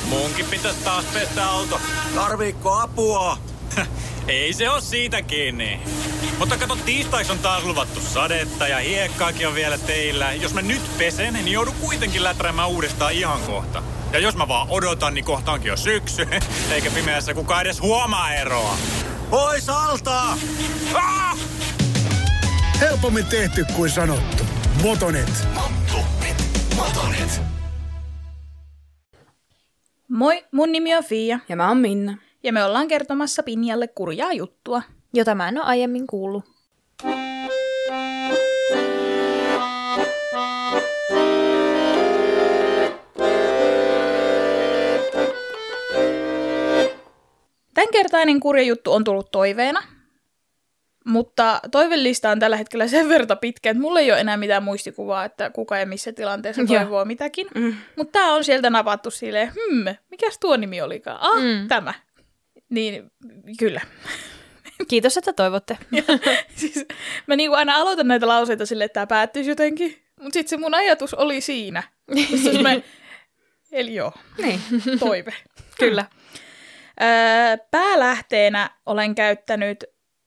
Munkin pitäisi taas pestä auto. Tarviikko apua? Ei se oo siitä kiinni. Mutta kato, tiistaiksi on taas luvattu sadetta ja hiekkaakin on vielä teillä. Jos mä nyt pesen, niin joudun kuitenkin läträämään uudestaan ihan kohta. Ja jos mä vaan odotan, niin kohta onkin jo syksy. Eikä pimeässä kukaan edes huomaa eroa. Pois alta! Ah! Helpommin tehty kuin sanottu. Motonet. Motonet. Moi, mun nimi on Fia. Ja mä oon Minna. Ja me ollaan kertomassa Pinjalle kurjaa juttua. Jota mä en ole aiemmin kuullut. Tämänkertainen kurja juttu on tullut toiveena. Mutta toivellista on tällä hetkellä sen verran pitkä, että mulla ei ole enää mitään muistikuvaa, että kuka ja missä tilanteessa toivoo mitäkin. Mutta tää on sieltä napattu silleen, mikäs tuo nimi olikaan? Tämä. Niin, kyllä. Kiitos, että toivotte. Siis, mä niinku aina aloitan näitä lauseita silleen, että tää päättyisi jotenkin. Mutta sitten se mun ajatus oli siinä. Eli joo, Niin. toive. Kyllä. Päälähteenä olen käyttänyt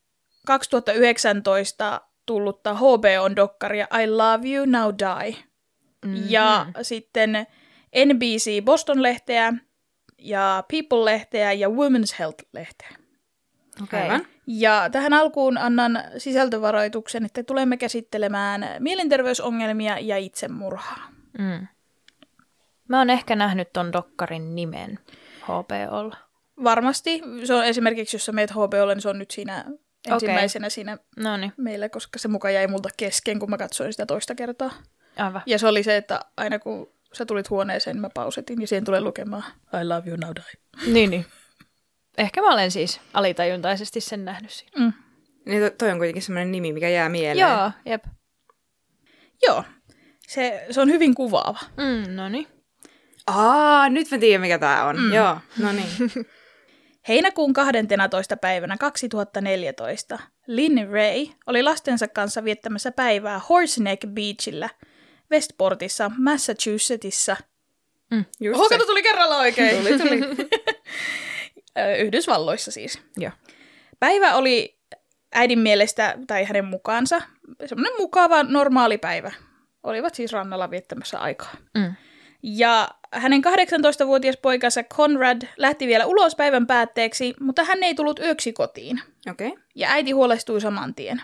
2019 tullutta HBO-dokkaria I Love You Now Die. Ja sitten NBC Boston-lehteä ja People-lehteä ja Women's Health-lehteä. Okei. Ja tähän alkuun annan sisältövaroituksen, että tulemme käsittelemään mielenterveysongelmia ja itsemurhaa. Mä oon ehkä nähnyt ton dokkarin nimen HBOlla. Varmasti. Se on esimerkiksi, jos sä meet HBOlle, niin se on nyt siinä ensimmäisenä siinä meillä, koska se muka jäi multa kesken, kun mä katsoin sitä toista kertaa. Aivan. Ja se oli se, että aina kun sä tulit huoneeseen, niin mä pausetin ja siihen tulee lukemaan I love you now die. Niin. Ehkä mä olen siis alitajuntaisesti sen nähnyt siinä. Niin toi on kuitenkin semmoinen nimi, mikä jää mieleen. Joo, jep. Joo, se on hyvin kuvaava. Noniin. Nyt mä tiedän, mikä tää on. Joo, no niin. Heinäkuun 12. päivänä 2014 Lynn Ray oli lastensa kanssa viettämässä päivää Horseneck Beachillä Westportissa, Massachusettsissa. Kato, tuli kerralla oikein. Tuli. Yhdysvalloissa siis. Joo. Päivä oli äidin mielestä, tai hänen mukaansa, semmoinen mukava, normaali päivä. Olivat siis rannalla viettämässä aikaa. Ja hänen 18-vuotias poikansa Conrad lähti vielä ulos päivän päätteeksi, mutta hän ei tullut yöksi kotiin. Okei. Ja äiti huolestui saman tien.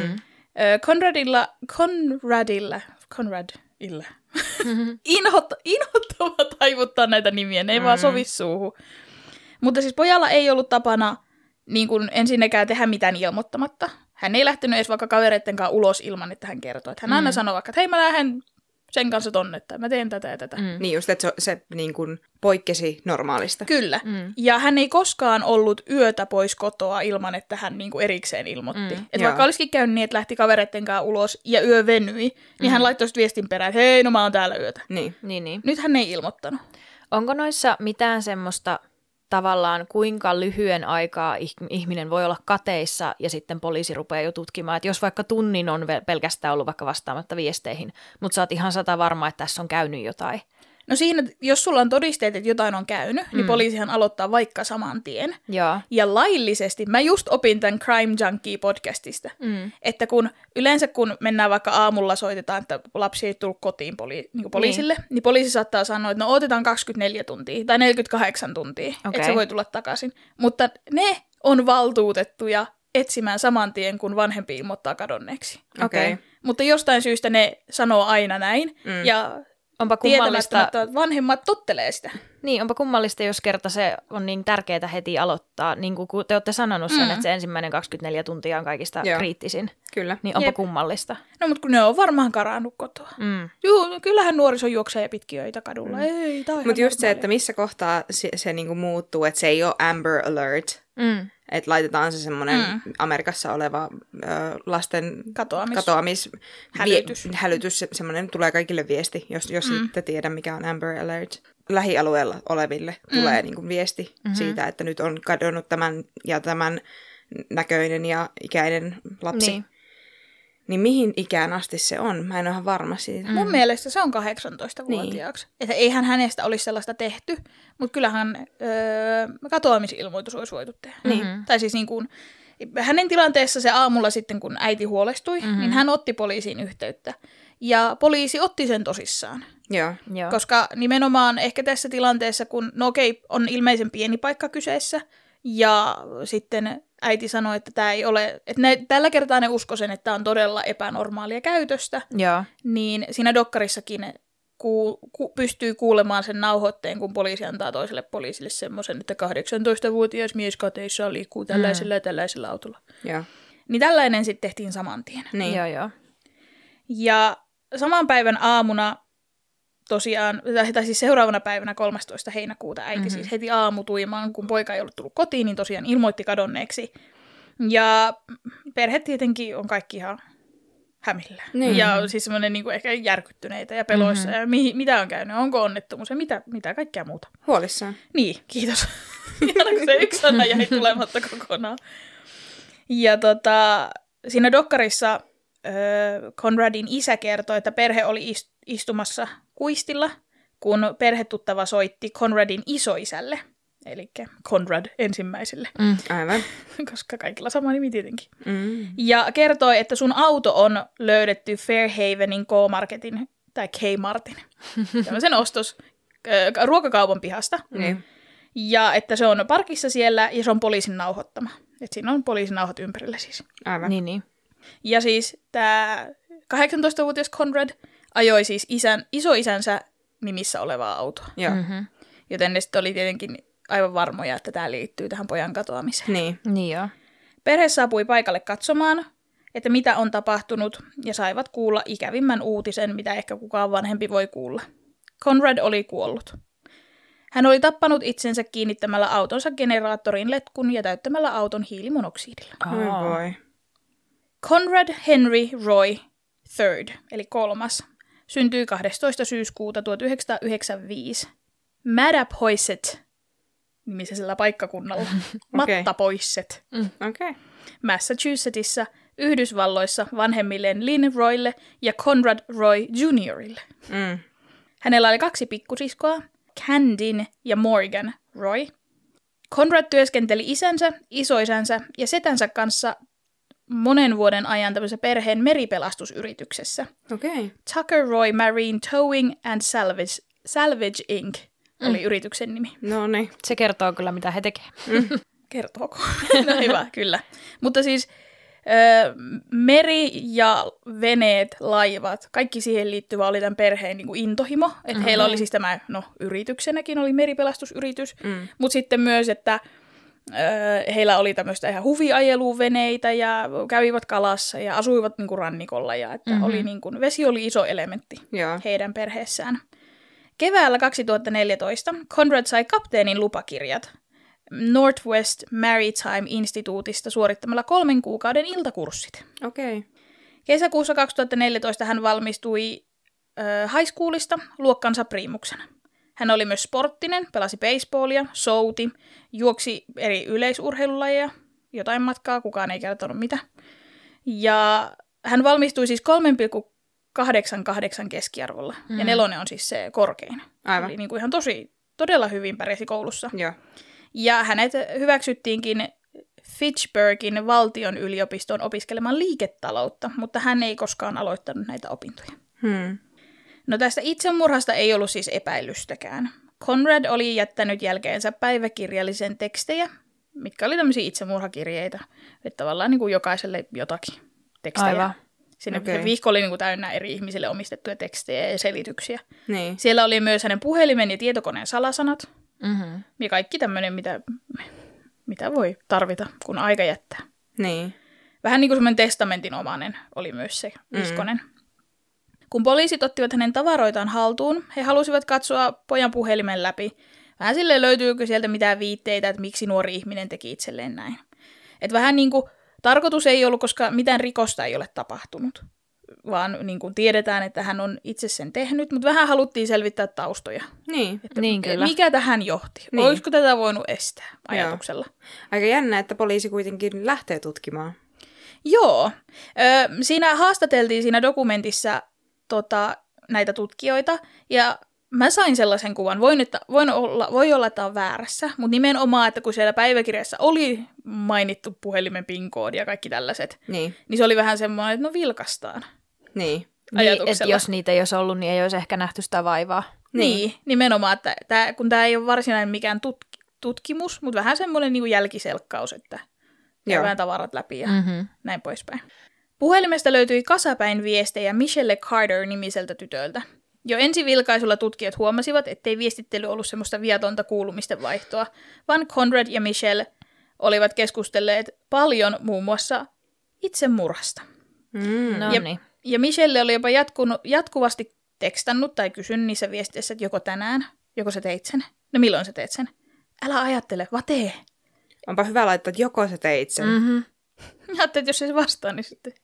Conradilla. Inhottava taivuttaa näitä nimiä, ne ei vaan sovi suuhun. Mutta siis pojalla ei ollut tapana niin kuin ensinnäkään tehdä mitään ilmoittamatta. Hän ei lähtenyt edes vaikka kavereitten kanssa ulos ilman, että hän kertoi. Että hän aina sanoi vaikka, että hei, mä lähden sen kanssa tonne, että mä teen tätä ja tätä. Niin just, että se niin kuin poikkesi normaalista. Kyllä. Ja hän ei koskaan ollut yötä pois kotoa ilman, että hän niin kuin erikseen ilmoitti. Että vaikka olisikin käynyt niin, että lähti kavereitten kanssa ulos ja yö venyi, niin hän laittoi viestin perään, että hei, no mä oon täällä yötä. Niin. Nyt hän ei ilmoittanut. Onko noissa mitään semmoista tavallaan, kuinka lyhyen aikaa ihminen voi olla kateissa ja sitten poliisi rupeaa jo tutkimaan, että jos vaikka tunnin on pelkästään ollut vaikka vastaamatta viesteihin, mutta sä oot ihan varma, että tässä on käynyt jotain. No siinä, jos sulla on todisteet, että jotain on käynyt, niin poliisihan aloittaa vaikka saman tien. Joo. Ja laillisesti, mä just opin tämän Crime Junkie-podcastista, että yleensä kun mennään vaikka aamulla soitetaan, että lapsi ei tullut kotiin poliisille, niin poliisi saattaa sanoa, että no otetaan 24 tuntia tai 48 tuntia, että se voi tulla takaisin. Mutta ne on valtuutettuja etsimään saman tien, kun vanhempi ilmoittaa kadonneeksi. Okei. Mutta jostain syystä ne sanoo aina näin, ja onpa kummallista, että vanhemmat tottelee sitä. Niin, onpa kummallista, jos kerta se on niin tärkeää heti aloittaa, niin kuin te olette sanonut sen, että se ensimmäinen 24 tuntia on kaikista kriittisin. Kyllä. Niin onpa kummallista. No, mutta kun ne on varmaan karannut kotoa. Joo, kyllähän nuoriso juoksee pitkiöitä kadulla. Mutta just se, että missä kohtaa se niinku muuttuu, että se ei ole Amber Alert. Että laitetaan se semmoinen Amerikassa oleva lasten hälytys, semmoinen tulee kaikille viesti, jos ette tiedä, mikä on Amber Alert. Lähialueella oleville tulee niinku viesti siitä, että nyt on kadonnut tämän ja tämän näköinen ja ikäinen lapsi. Niin mihin ikään asti se on? Mä en ole ihan varma siitä. Mun mielestä se on 18-vuotiaaksi. Niin. Että eihän hänestä olisi sellaista tehty, mutta kyllähän katoamisilmoitus olisi voitu tehdä. Mm-hmm. Tai siis niin kuin, hänen tilanteessa se aamulla sitten, kun äiti huolestui, niin hän otti poliisiin yhteyttä. Ja poliisi otti sen tosissaan. Joo. Koska nimenomaan ehkä tässä tilanteessa, kun no okei, on ilmeisen pieni paikka kyseessä, ja sitten äiti sanoi, että tämä ei ole, että tällä kertaa ne usko sen, että tämä on todella epänormaalia käytöstä, niin siinä dokkarissakin pystyy kuulemaan sen nauhoitteen, kun poliisi antaa toiselle poliisille semmoisen, että 18-vuotias mies kateissa liikkuu tällaisella ja tällaisella autolla. Joo. Niin tällainen sitten tehtiin saman tien. Niin. Joo. Ja saman päivän aamuna tosiaan, tai siis seuraavana päivänä 13. heinäkuuta äiti siis heti aamutuimaan, kun poika ei ollut tullut kotiin, niin tosiaan ilmoitti kadonneeksi. Ja perhe tietenkin on kaikki ihan hämillä. Niin. Ja siis semmoinen niin kuin ehkä järkyttyneitä ja peloissa. Ja mitä on käynyt? Onko onnettomuus ja mitä kaikkea muuta? Huolissaan. Niin, kiitos. Ihana, kun se yksi sana jäi tulematta kokonaan. Ja siinä dokkarissa Conradin isä kertoi, että perhe oli istumassa kuistilla, kun perhetuttava soitti Conradin isoisälle, eli Conrad ensimmäiselle, Aivan. koska kaikilla sama nimi tietenkin. Ja kertoi, että sun auto on löydetty Fairhavenin K-Marketin, tai K-Martin, tämmöisen ruokakaupan pihasta. Ja että se on parkissa siellä ja se on poliisin nauhoittama. Että siinä on poliisin nauhat ympärillä siis. Aivan. Niin. Ja siis tämä 18-vuotias Conrad ajoi siis isoisänsä nimissä olevaa autoa. Joo. Joten ne sitten oli tietenkin aivan varmoja, että tämä liittyy tähän pojan katoamiseen. Niin joo. Perhe saapui paikalle katsomaan, että mitä on tapahtunut, ja saivat kuulla ikävimmän uutisen, mitä ehkä kukaan vanhempi voi kuulla. Conrad oli kuollut. Hän oli tappanut itsensä kiinnittämällä autonsa generaattorin letkun ja täyttämällä auton hiilimonoksidilla. Oi voi. Conrad Henry Roy III, eli 3. syntyi 12. syyskuuta 1995 Mattapoisett nimisellä paikkakunnalla. Mattapoisett. Okay. Massachusettsissa, Yhdysvalloissa vanhemmilleen Lynn Roylle ja Conrad Roy Jr.ille. Hänellä oli 2 pikkusiskoa, Candin ja Morgan Roy. Conrad työskenteli isänsä, isoisänsä ja setänsä kanssa monen vuoden ajan tämmöisessä perheen meripelastusyrityksessä. Okay. Tucker Roy Marine Towing and Salvage Inc. oli yrityksen nimi. No niin. Se kertoo kyllä, mitä he tekevät. Kertooko? No hyvä, kyllä. Mutta siis meri ja veneet, laivat, kaikki siihen liittyvä oli tämän perheen niin kuin intohimo. Että heillä oli siis tämä, yrityksenäkin oli meripelastusyritys, mutta sitten myös, että heillä oli tämmöistä ihan huviajeluveneitä ja kävivät kalassa ja asuivat niin kuin rannikolla. Ja että oli niin kuin, vesi oli iso elementti heidän perheessään. Keväällä 2014 Conrad sai kapteenin lupakirjat Northwest Maritime Instituutista suorittamalla 3 kuukauden iltakurssit. Okay. Kesäkuussa 2014 hän valmistui high schoolista luokkansa priimuksena. Hän oli myös sporttinen, pelasi baseballia, souti, juoksi eri yleisurheilulajeja, jotain matkaa, kukaan ei kertonut mitä. Ja hän valmistui siis 3,88 keskiarvolla, ja 4 on siis se korkein. Aivan. Eli niin kuin ihan todella hyvin pärjäsi koulussa. Joo. Ja hänet hyväksyttiinkin Fitchburgin valtion yliopistoon opiskelemaan liiketaloutta, mutta hän ei koskaan aloittanut näitä opintoja. No tästä itsemurhasta ei ollut siis epäilystäkään. Conrad oli jättänyt jälkeensä päiväkirjallisen tekstejä, mitkä oli tämmöisiä itsemurhakirjeitä, että tavallaan niin kuin jokaiselle jotakin tekstejä. Aivan. Siinä viikko oli niin kuin täynnä eri ihmisille omistettuja tekstejä ja selityksiä. Niin. Siellä oli myös hänen puhelimen ja tietokoneen salasanat. Ja kaikki tämmöinen, mitä voi tarvita, kun aika jättää. Niin. Vähän niin kuin semmoinen testamentinomainen oli myös se iskonen. Kun poliisit ottivat hänen tavaroitaan haltuun, he halusivat katsoa pojan puhelimen läpi. Vähän silleen löytyykö sieltä mitään viitteitä, että miksi nuori ihminen teki itselleen näin. Että vähän niin kuin tarkoitus ei ollut, koska mitään rikosta ei ole tapahtunut. Vaan niin kuin tiedetään, että hän on itse sen tehnyt, mutta vähän haluttiin selvittää taustoja. Niin. Että niin kyllä. mikä tähän johti? Niin. Olisiko tätä voinut estää ajatuksella? Aika jännä, että poliisi kuitenkin lähtee tutkimaan. Joo. Siinä haastateltiin siinä dokumentissa näitä tutkijoita, ja mä sain sellaisen kuvan, voi olla, että on väärässä, mutta nimenomaan, että kun siellä päiväkirjassa oli mainittu puhelimen PIN-koodi ja kaikki tällaiset, niin se oli vähän semmoinen, että no vilkastaan. Niin. Että jos niitä ei olisi ollut, niin ei olisi ehkä nähty sitä vaivaa. Niin, nimenomaan, että kun tämä ei ole varsinainen mikään tutkimus, mutta vähän semmoinen niin kuin jälkiselkkaus, että käydään tavarat läpi ja näin poispäin. Puhelimesta löytyi kasapäin viestejä Michelle Carter-nimiseltä tytöltä. Jo ensivilkaisulla tutkijat huomasivat, ettei viestittely ollut semmoista viatonta kuulumisten vaihtoa, vaan Conrad ja Michelle olivat keskustelleet paljon muun muassa itsemurhasta. Ja Michelle oli jopa jatkuvasti tekstannut tai kysynyt niissä viesteissä, että joko tänään, joko sä teit sen. No milloin sä teet sen? Älä ajattele, vaan tee. Onpa hyvä laittaa, että joko sä teit sen. Ajattelin, että jos ei se vastaa, niin sitten...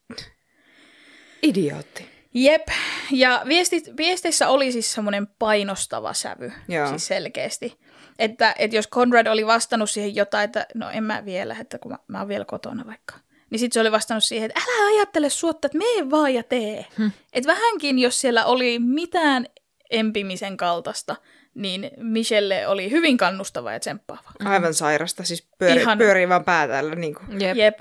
Idiootti. Jep, ja viesteissä oli siis semmoinen painostava sävy, siis selkeästi. Että jos Conrad oli vastannut siihen jotain, että no en mä vielä, että kun mä oon vielä kotona vaikka. Niin sitten se oli vastannut siihen, että älä ajattele suotta, että mene vaan ja tee. Että vähänkin, jos siellä oli mitään empimisen kaltaista, niin Michelle oli hyvin kannustava ja tsemppaava. Aivan sairasta, siis pyörii vaan pää täällä. Niin kuin. Jep.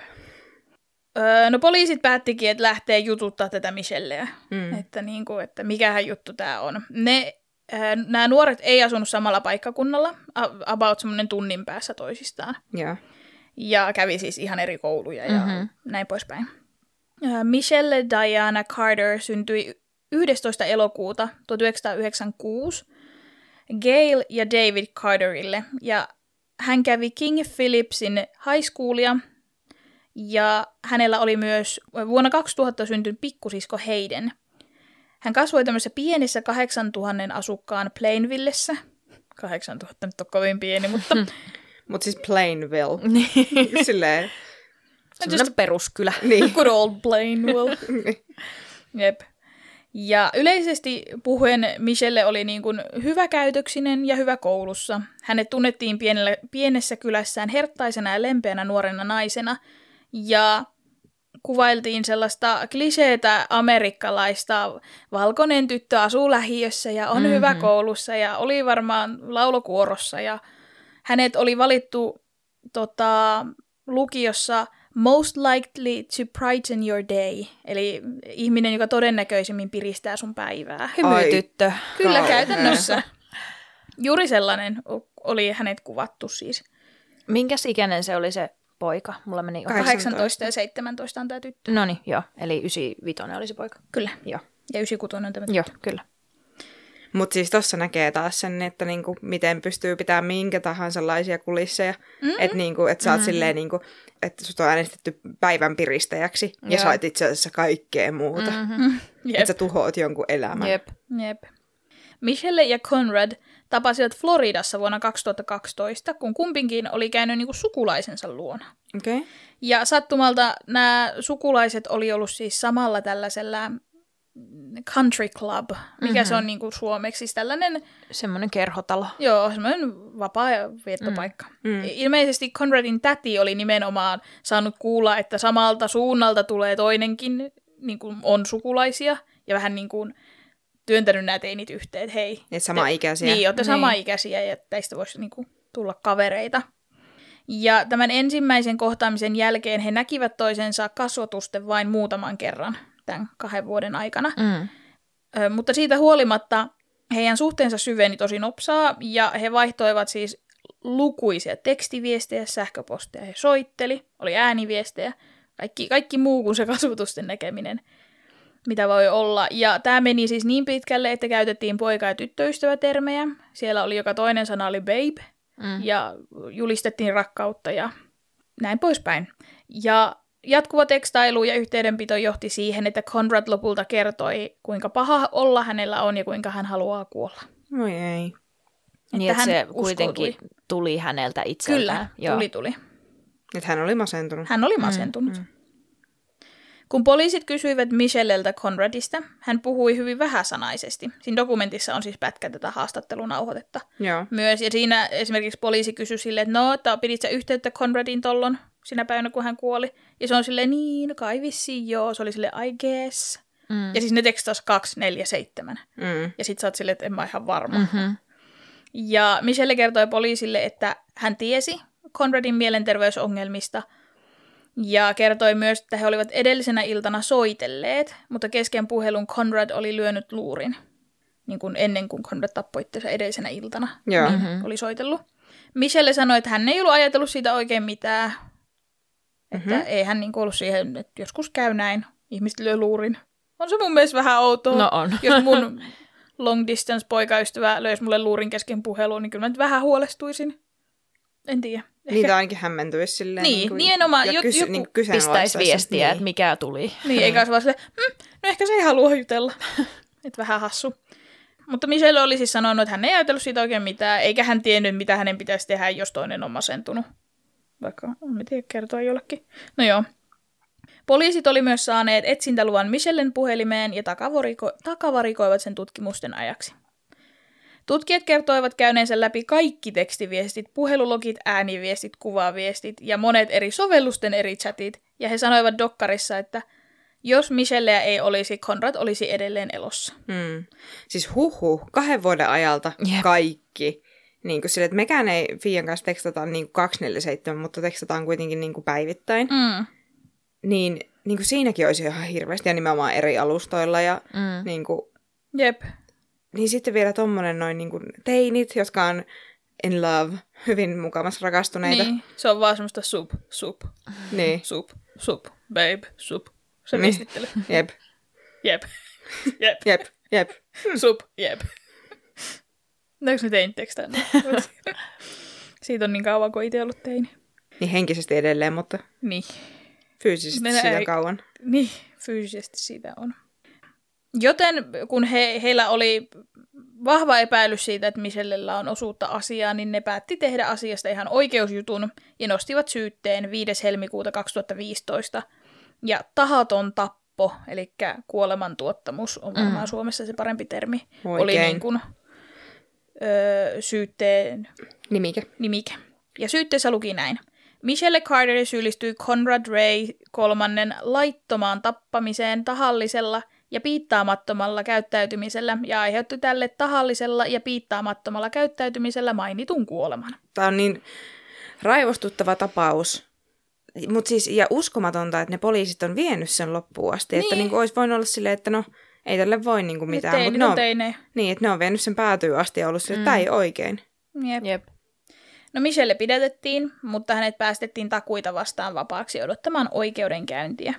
No poliisit päättikin, että lähtee jututtaa tätä Michelleä, että mikähän juttu tämä on. Nämä nuoret ei asunut samalla paikkakunnalla, about semmoinen tunnin päässä toisistaan. Yeah. Ja kävi siis ihan eri kouluja ja näin poispäin. Michelle Diana Carter syntyi 11. elokuuta 1996 Gail ja David Carterille, ja hän kävi King Philipsin high schoolia, ja hänellä oli myös vuonna 2000 syntynyt pikkusisko Hayden. Hän kasvoi tämmöisessä pienessä 8000 asukkaan Plainvillessä. 8000 nyt on kovin pieni, mutta... Mutta siis Plainville. Silleen... Just peruskylä. Niin. Good old Plainville. Jep. Ja yleisesti puhuen Michelle oli niin kuin hyväkäytöksinen ja hyvä koulussa. Hänet tunnettiin pienessä kylässään herttaisena ja lempeänä nuorena naisena. Ja kuvailtiin sellaista kliseetä amerikkalaista, valkoinen tyttö asuu lähiössä ja on hyvä koulussa ja oli varmaan laulokuorossa. Ja hänet oli valittu lukiossa most likely to brighten your day, eli ihminen, joka todennäköisemmin piristää sun päivää. Hymytyttö. Kyllä, käytännössä. Juuri sellainen oli hänet kuvattu siis. Minkäs ikäinen se oli se poika? Mulla meni 18 ja 17 on tämä tyttö. Noniin, joo. Eli 95 oli se poika. Kyllä. Joo. Ja 96 on tämä tyttö. Joo, kyllä. Mutta siis tuossa näkee taas sen, että niinku, miten pystyy pitämään minkä tahansa sellaisia kulisseja. Että niinku, et sä oot silleen, niinku, että sut on äänestetty päivän piristäjäksi ja sä oot itse asiassa kaikkea muuta. Että sä tuhoat jonkun elämän. Jep. Michelle ja Conrad tapasivat Floridassa vuonna 2012, kun kumpikin oli käynyt niinku sukulaisensa luona. Okay. Ja sattumalta nämä sukulaiset oli ollut siis samalla tällaisella country club, mikä se on niinku suomeksi, siis tällainen... Semmoinen kerhotalo. Joo, semmoinen vapaa-viettopaikka. Ilmeisesti Conradin täti oli nimenomaan saanut kuulla, että samalta suunnalta tulee toinenkin, niin kuin on sukulaisia, ja vähän niin kuin työntänyt nämä teinit yhteen, että hei. Että sama-ikäisiä. Niin, olette sama-ikäisiä, ja teistä voisi niin kuin tulla kavereita. Ja tämän ensimmäisen kohtaamisen jälkeen he näkivät toisensa kasvotusten vain muutaman kerran tämän 2 vuoden aikana. Mutta siitä huolimatta heidän suhteensa syveni tosi nopsaa, ja he vaihtoivat siis lukuisia tekstiviestejä, sähköposteja, he soitteli, oli ääniviestejä, kaikki muu kuin se kasvotusten näkeminen, mitä voi olla. Ja tämä meni siis niin pitkälle, että käytettiin poika- ja tyttöystävätermejä. Siellä oli joka toinen sana oli babe, ja julistettiin rakkautta ja näin poispäin. Ja jatkuva tekstailu ja yhteydenpito johti siihen, että Conrad lopulta kertoi, kuinka paha olla hänellä on ja kuinka hän haluaa kuolla. Oi ei. Niin, että se kuitenkin tuli häneltä itseltään. Kyllä, tuli. Että hän oli masentunut. Hän oli masentunut. Kun poliisit kysyivät Michelleltä Conradista, hän puhui hyvin vähäsanaisesti. Siinä dokumentissa on siis pätkä tätä haastattelunauhoitetta myös. Ja siinä esimerkiksi poliisi kysyi silleen, että no, että pidit sä yhteyttä Conradin tollon? sinä päivänä, kun hän kuoli. Ja se on silleen, niin, kai vissiin joo. Se oli silleen, I guess. Ja siis ne tekstas 247. Ja sit sä oot silleen, että en mä ihan varma. Ja Michelle kertoi poliisille, että hän tiesi Conradin mielenterveysongelmista. Ja kertoi myös, että he olivat edellisenä iltana soitelleet, mutta kesken puhelun Conrad oli lyönyt luurin. Niin kuin ennen kuin Conrad tappoi itseänsä edellisenä iltana, niin oli soitellut. Michelle sanoi, että hän ei ollut ajatellut siitä oikein mitään. Että ei hän niin ollut siihen, että joskus käy näin. Ihmiset lyö luurin. On se mun mielestä vähän outoa. No on. Jos mun long distance poikaystävä löisi mulle luurin kesken puhelun, niin kyllä mä nyt vähän huolestuisin. En tiedä. Niitä ainakin hämmentyisi silleen. Niin, nimenomaan. Ja Joku pistäisi viestiä, niin. että mikä tuli. Niin, eikä se vaan silleen, no ehkä se ei halua jutella. Että vähän hassu. Mutta Michelle oli siis sanonut, että hän ei ajatellut siitä oikein mitään, eikä hän tiennyt, mitä hänen pitäisi tehdä, jos toinen on masentunut. Vaikka, en tiedä, kertoa jollekin. No joo. Poliisit oli myös saaneet etsintäluvan Michellen puhelimeen ja takavarikoivat sen tutkimusten ajaksi. Tutkijat kertoivat käyneensä läpi kaikki tekstiviestit, puhelulogit, ääniviestit, kuvaviestit ja monet eri sovellusten eri chatit, ja he sanoivat dokkarissa, että jos Michelleä ei olisi, Conrad olisi edelleen elossa. Siis 2 vuoden ajalta kaikki. Niin kuin sille, että mekään ei Fiian kanssa tekstataan niin 247, mutta tekstataan kuitenkin niin kuin päivittäin. Niin kuin siinäkin olisi ihan hirveästi ja nimenomaan eri alustoilla. Ja niin kuin, Jep. Niin sitten vielä tommonen noin niin kuin teinit, jotka on in love, hyvin mukavasti rakastuneita. Niin, se on vaan semmoista sup, niin. sup, babe, sup. Se viestittelee. Jep. Jep. Sup, jep. Näetkö ne teinit tekstään? Siitä on niin kauan, kun itse ollut teini. Niin henkisesti edelleen, mutta niin. Fyysisesti siitä kauan. Niin, fyysisesti siitä on. Joten kun heillä oli vahva epäilys siitä, että Michellellä on osuutta asiaan, niin ne päätti tehdä asiasta ihan oikeusjutun ja nostivat syytteen 5. helmikuuta 2015. Ja tahaton tappo, eli kuolemantuottamus, on varmaan Suomessa se parempi termi, oli niin kuin, syytteen nimike. Ja syytteessä luki näin. Michelle Carter syyllistyi Conrad Ray III laittomaan tappamiseen tahallisella ja piittaamattomalla käyttäytymisellä ja aiheutti tälle tahallisella ja piittaamattomalla käyttäytymisellä mainitun kuoleman. Tämä on niin raivostuttava tapaus. Mutta siis, ja uskomatonta, että ne poliisit on vienyt sen loppuun asti. Niin. Että niin olisi voinut olla silleen, että no, ei tälle voi niin kuin mitään. Teinit on teinejä. Niin, että ne on vienyt sen päätyyn asti ja ollut silleen, että tämä ei oikein. Jep. No Michelle pidätettiin, mutta hänet päästettiin takuita vastaan vapaaksi odottamaan oikeudenkäyntiä.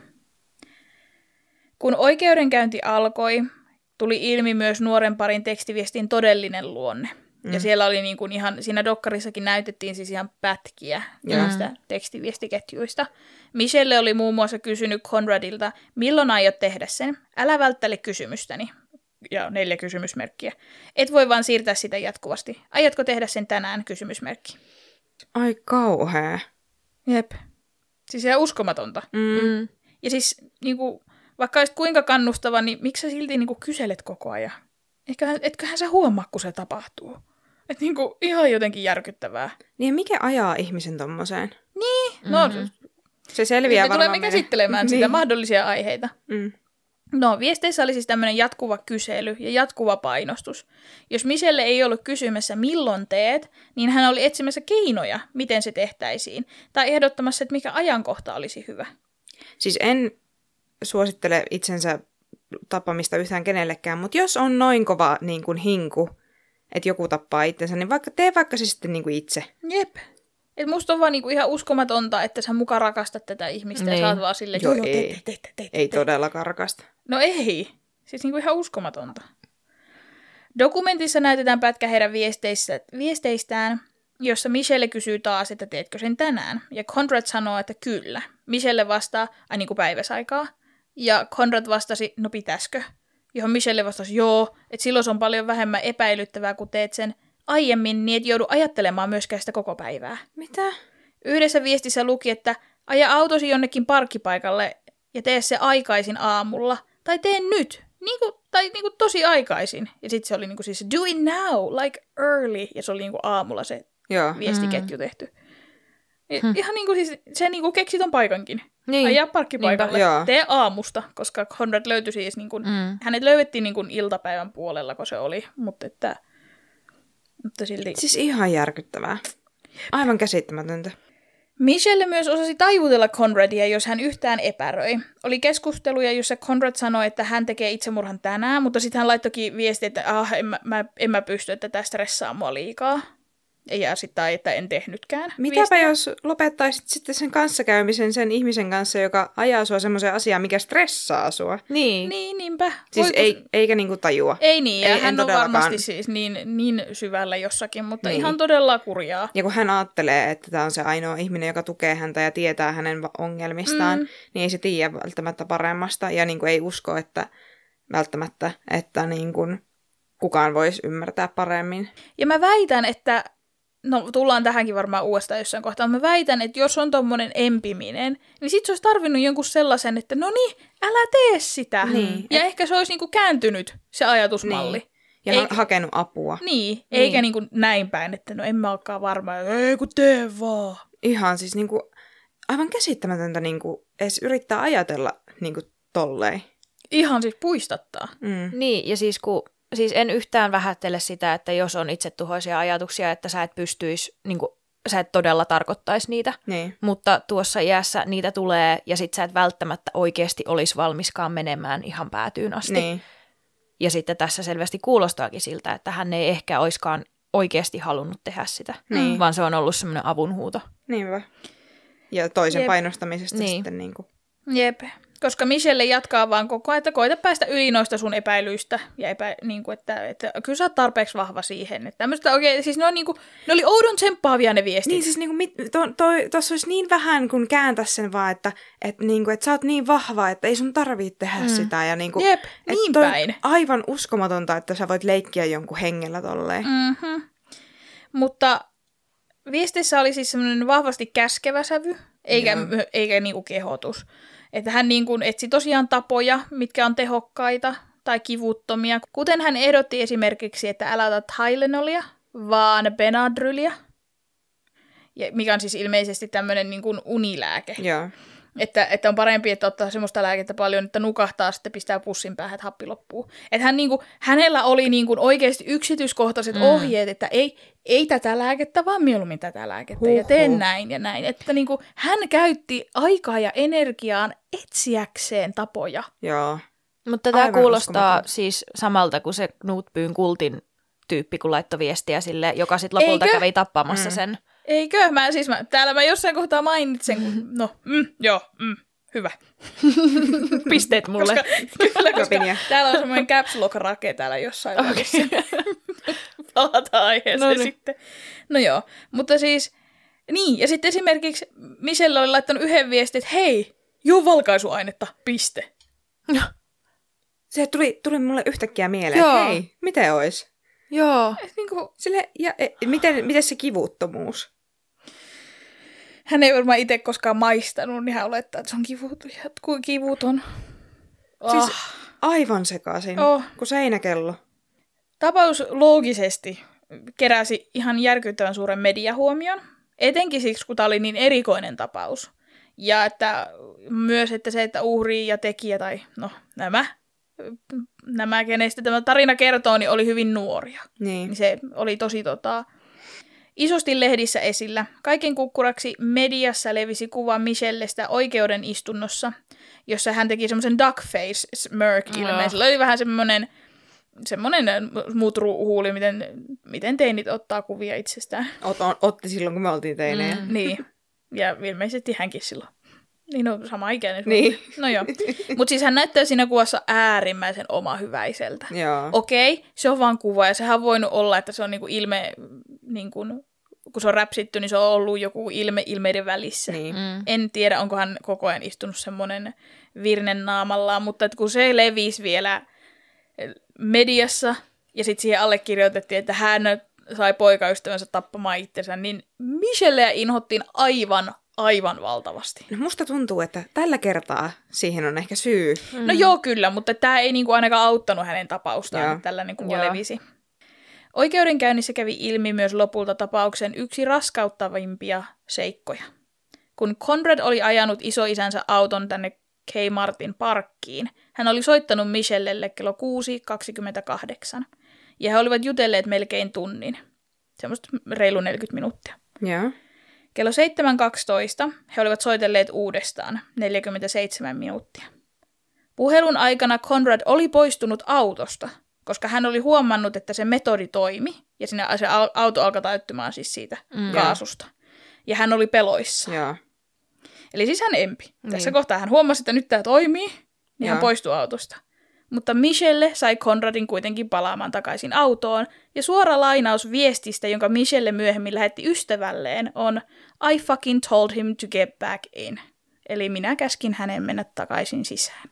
Kun oikeudenkäynti alkoi, tuli ilmi myös nuoren parin tekstiviestin todellinen luonne. Ja siellä oli niin kuin ihan, siinä dokkarissakin näytettiin siis ihan pätkiä niistä tekstiviestiketjuista. Michelle oli muun muassa kysynyt Conradilta, milloin aiot tehdä sen? Älä välttele kysymystäni. Ja 4 kysymysmerkkiä. Et voi vaan siirtää sitä jatkuvasti. Aiotko tehdä sen tänään? Kysymysmerkki. Ai kauhea. Jep. Siis ihan uskomatonta. Ja siis niinku, vaikka olisit kuinka kannustava, niin miksi sä silti niinku kyselet koko ajan? Etköhän sä huomaa, kun se tapahtuu. Että niinku ihan jotenkin järkyttävää. Niin mikä ajaa ihmisen tommoseen? Niin, no se selviää me varmaan. tulemme käsittelemään sitä mahdollisia aiheita. No, viesteissä oli siis tämmöinen jatkuva kysely ja jatkuva painostus. Jos Michelle ei ollut kysymässä milloin teet, niin hän oli etsimässä keinoja, miten se tehtäisiin. Tai ehdottamassa, että mikä ajankohta olisi hyvä. Siis en suosittele itsensä tappamista yhtään kenellekään, mutta jos on noin kova niin kuin hinku, että joku tappaa itsensä, niin tee vaikka se sitten niin kuin itse. Jep. Et musta on vaan niinku ihan uskomatonta, että sä muka rakastat tätä ihmistä niin. Ja sä oot vaan silleen, joo, ei todellakaan rakasta. No ei. Siis niinku ihan uskomatonta. Dokumentissa näytetään pätkä heidän viesteistään, jossa Michelle kysyy taas, että teetkö sen tänään. Ja Conrad sanoo, että kyllä. Michelle vastaa, ai niinku päiväsaikaa. Ja Conrad vastasi, no pitäisikö? Johon Michelle vastasi, joo, että silloin se on paljon vähemmän epäilyttävää, kun teet sen aiemmin, niin et joudu ajattelemaan myöskään sitä koko päivää. Mitä? Yhdessä viestissä luki, että aja autosi jonnekin parkkipaikalle ja tee se aikaisin aamulla. Tai tee nyt. Niinku tosi aikaisin. Ja sitten se oli niinku siis do it now, like early. Ja se oli niinku aamulla se viestiketju tehty. Ihan niin kuin siis, se niin kuin keksi ton paikankin. Niin. Ajaa parkkipaikalle. Joo. Tee aamusta, koska Conrad löytyi siis, niin kuin, hänet löydettiin niin kuin iltapäivän puolella, kun se oli, mutta silti. Siis ihan järkyttävää. Aivan käsittämätöntä. Michelle myös osasi taivutella Conradia, jos hän yhtään epäröi. Oli keskusteluja, jossa Conrad sanoi, että hän tekee itsemurhan tänään, mutta sitten hän laittoikin viesti, että en mä pysty, että tämä stressaa mua liikaa. Ja sitten että en tehnytkään. Mitäpä viestiä. jos lopettaisit sitten sen kanssakäymisen sen ihmisen kanssa, joka ajaa sua semmoiseen asiaan, mikä stressaa sua? Niin. Niin, niinpä. Siis eikä niinku tajua. Ei niin, ja en hän on todellakaan. varmasti siis niin syvällä jossakin, mutta ihan todella kurjaa. Ja kun hän ajattelee, että tämä on se ainoa ihminen, joka tukee häntä ja tietää hänen ongelmistaan, niin ei se tiedä välttämättä paremmasta ja niin kuin ei usko, että välttämättä, että niin kuin kukaan voisi ymmärtää paremmin. Ja mä väitän, että, no tullaan tähänkin varmaan uudestaan jossain kohtaa, mä väitän, että jos on tommonen empiminen, niin sit se olisi tarvinnut jonkun sellaisen, että no niin, älä tee sitä. Niin, ja ehkä se olisi niinku kääntynyt se ajatusmalli. Niin. Ja hakenut apua. Niin, eikä niinku näin päin, että no en mä olekaan varma, ei kun tee vaan. Ihan siis niinku, aivan käsittämätöntä niinku, edes yrittää ajatella niinku tolleen. Ihan siis puistattaa. Niin, ja siis en yhtään vähättele sitä, että jos on itsetuhoisia ajatuksia, että sä et pystyisi, niin kuin, sä et todella tarkoittaisi niitä. Niin. Mutta tuossa iässä niitä tulee, ja sit sä et välttämättä oikeasti olisi valmiskaan menemään ihan päätyyn asti. Niin. Ja sitten tässä selvästi kuulostaakin siltä, että hän ei ehkä oiskaan oikeasti halunnut tehdä sitä, vaan se on ollut semmoinen avunhuuto. Niinpä. Ja toisen painostamisesta Niin. sitten niinku. Jep. Koska Michelle jatkaa vaan koko ajan, että koita päästä yli noista sun epäilyistä. Ja niin kuin, että kyllä sä oot tarpeeksi vahva siihen. Että tämmöistä oikein, siis ne oli oudon tsemppaavia ne viestit. Niin siis niinku, tuossa olisi niin vähän, kun kääntäisi sen vaan, että niinku, et sä oot niin vahva, että ei sun tarvitse tehdä sitä. Ja niinku, Jep, niin päin. Aivan uskomatonta, että sä voit leikkiä jonkun hengellä tolleen. Mutta viestissä oli siis semmoinen vahvasti käskevä sävy, eikä niinku kehotus. Että hän niin kuin etsi tosiaan tapoja, mitkä on tehokkaita tai kivuttomia. Kuten hän ehdotti esimerkiksi, että älä ota Tylenolia, vaan Benadrylia, mikä on siis ilmeisesti tämmöinen niin kuin unilääke. Joo. Että on parempi, että ottaa semmoista lääkettä paljon, että nukahtaa, sitten pistää pussin päähän, että happi loppuu. Että hänellä oli niin kuin oikeasti yksityiskohtaiset ohjeet, että ei tätä lääkettä, vaan mieluummin tätä lääkettä. Ja tee näin ja näin. Että niin kuin hän käytti aikaa ja energiaan etsiäkseen tapoja. Joo. Mutta tämä Aivan kuulostaa uskomaton. siis samalta kuin se Knutbyn kultin tyyppi, kun laittoi viestiä sille, joka sitten lopulta Eikö? kävi tappamassa sen. Eikö? Täällä mä jossain kohtaa mainitsen, hyvä. Pisteet mulle. Koska Robinia. täällä on semmoinen caps lock rake täällä jossain välissä. Palataan aiheeseen sitten. No joo, mutta siis, niin, ja sitten esimerkiksi Michelle oli laittanut yhden viestin, että hei, juo valkaisuainetta, piste. Se tuli mulle yhtäkkiä mieleen, Joo. että hei, miten ois? Joo. Niin kuin, Miten se kivuttomuus? hän ei varmaan itse koskaan maistanut, niin hän olettaa, että se on kivuton. Siis aivan sekaisin, kuin seinäkello. Tapaus loogisesti keräsi ihan järkyttävän suuren mediahuomion, etenkin siksi, kun tämä oli niin erikoinen tapaus. Ja että myös, että se, että uhri ja tekijä, tai no nämä kenestä tämä tarina kertoo, niin oli hyvin nuoria. Niin. Se oli tosi isosti lehdissä esillä. Kaiken kukkuraksi mediassa levisi kuva Michellestä oikeuden istunnossa, jossa hän teki semmoisen duck face smirk-ilmeen. Sillä oli vähän semmoinen mutruhuuli, miten teinit ottaa kuvia itsestään. Otti silloin, kun me oltiin teinejä. Niin, ja ilmeisesti hänkin silloin. Niin on sama ikäinen. Niin. No joo. Mutta siis hän näyttää siinä kuvassa äärimmäisen omahyväiseltä. Joo. Okei, se on vaan kuva, ja sehän on voinut olla, että se on niinku ilme, niinku, kun se on räpsitty, niin se on ollut joku ilmeiden välissä. Niin. En tiedä, onko hän koko ajan istunut semmoinen virnen naamallaan, mutta että kun se levisi vielä mediassa, ja sitten siihen allekirjoitettiin, että hän sai poikaystävänsä tappamaan itsensä, niin Michelleä inhottiin aivan valtavasti. No musta tuntuu, että tällä kertaa siihen on ehkä syy. No joo, kyllä, mutta tämä ei niinku ainakaan auttanut hänen tapaustaan, Joo. että tällainen kuva levisi. Oikeudenkäynnissä kävi ilmi myös lopulta tapauksen yksi raskauttavimpia seikkoja. kun Conrad oli ajanut isoisänsä auton tänne Kmartin parkkiin, hän oli soittanut Michellelle kello 6.28. Ja he olivat jutelleet melkein tunnin. Semmoista reilu 40 minuuttia. Joo. Kello 7.12 he olivat soitelleet uudestaan 47 minuuttia. Puhelun aikana Conrad oli poistunut autosta, koska hän oli huomannut, että se metodi toimi. Ja siinä se auto alkoi täyttymään siis siitä kaasusta. Ja hän oli peloissa. Joo. Eli siis hän empi. Tässä kohtaa hän huomasi, että nyt tämä toimii, niin hän poistui autosta. Mutta Michelle sai Conradin kuitenkin palaamaan takaisin autoon, ja suora lainaus viestistä, jonka Michelle myöhemmin lähetti ystävälleen, on I fucking told him to get back in. Eli minä käskin hänen mennä takaisin sisään.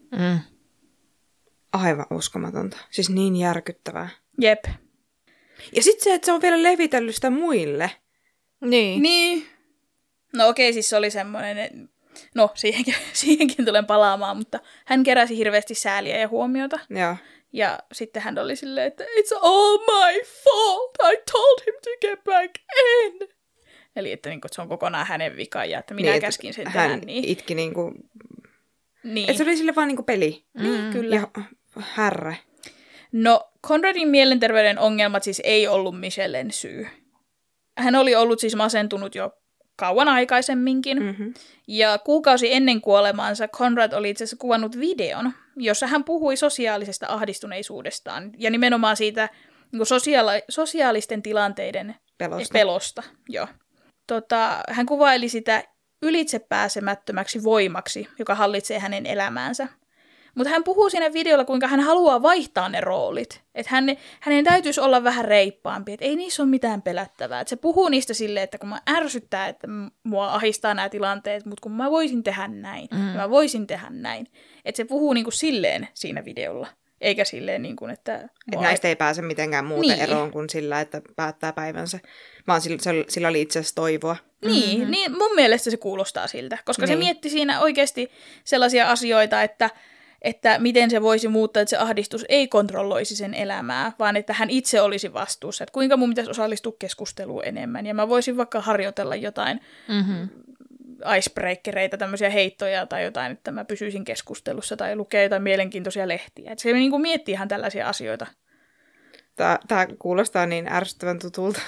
Aivan uskomatonta. Siis niin järkyttävää. Jep. Ja sitten se, että se on vielä levitellyt sitä muille. Niin. No okei, siis se oli semmoinen, no siihenkin tulen palaamaan, mutta hän keräsi hirveästi sääliä ja huomiota. Joo. Ja sitten hän oli silleen, että it's all my fault, I told him to get back in. Eli että, niin kuin, se on kokonaan hänen vika ja että minä käskin sen tehdä niin. Hän itki niinku... Niin. Että se oli sille vaan niinku peli. Niin, kyllä. Ja härre. No, Conradin mielenterveyden ongelmat siis ei ollut Michellen syy. Hän oli ollut siis masentunut jo kauan aikaisemminkin. Mm-hmm. Ja kuukausi ennen kuolemaansa Conrad oli itse asiassa kuvannut videon, jossa hän puhui sosiaalisesta ahdistuneisuudestaan. Ja nimenomaan siitä niin sosiaalisten tilanteiden pelosta. Joo. Hän kuvaili sitä ylitsepääsemättömäksi voimaksi, joka hallitsee hänen elämäänsä. Mutta hän puhuu siinä videolla, kuinka hän haluaa vaihtaa ne roolit. Että hänen täytyisi olla vähän reippaampi, että ei niissä ole mitään pelättävää. Että se puhuu niistä silleen, että kun mä ärsyttää, että mua ahistaa nämä tilanteet, mutta kun mä voisin tehdä näin, mä voisin tehdä näin. Että se puhuu niinku silleen siinä videolla, eikä silleen niin kuin, että... Että näistä ei pääse mitenkään muuten eroon kuin sillä, että päättää päivänsä. Vaan sillä oli itse asiassa toivoa. Niin, niin mun mielestä se kuulostaa siltä, koska se mietti siinä oikeasti sellaisia asioita, että miten se voisi muuttaa, että se ahdistus ei kontrolloisi sen elämää, vaan että hän itse olisi vastuussa. Että kuinka mun pitäisi osallistua keskusteluun enemmän. Ja mä voisin vaikka harjoitella jotain icebreakereita, tämmöisiä heittoja tai jotain, että mä pysyisin keskustelussa tai lukee jotain mielenkiintoisia lehtiä. Että se niin kuin miettii ihan tällaisia asioita. Tämä kuulostaa niin ärsyttävän tutulta.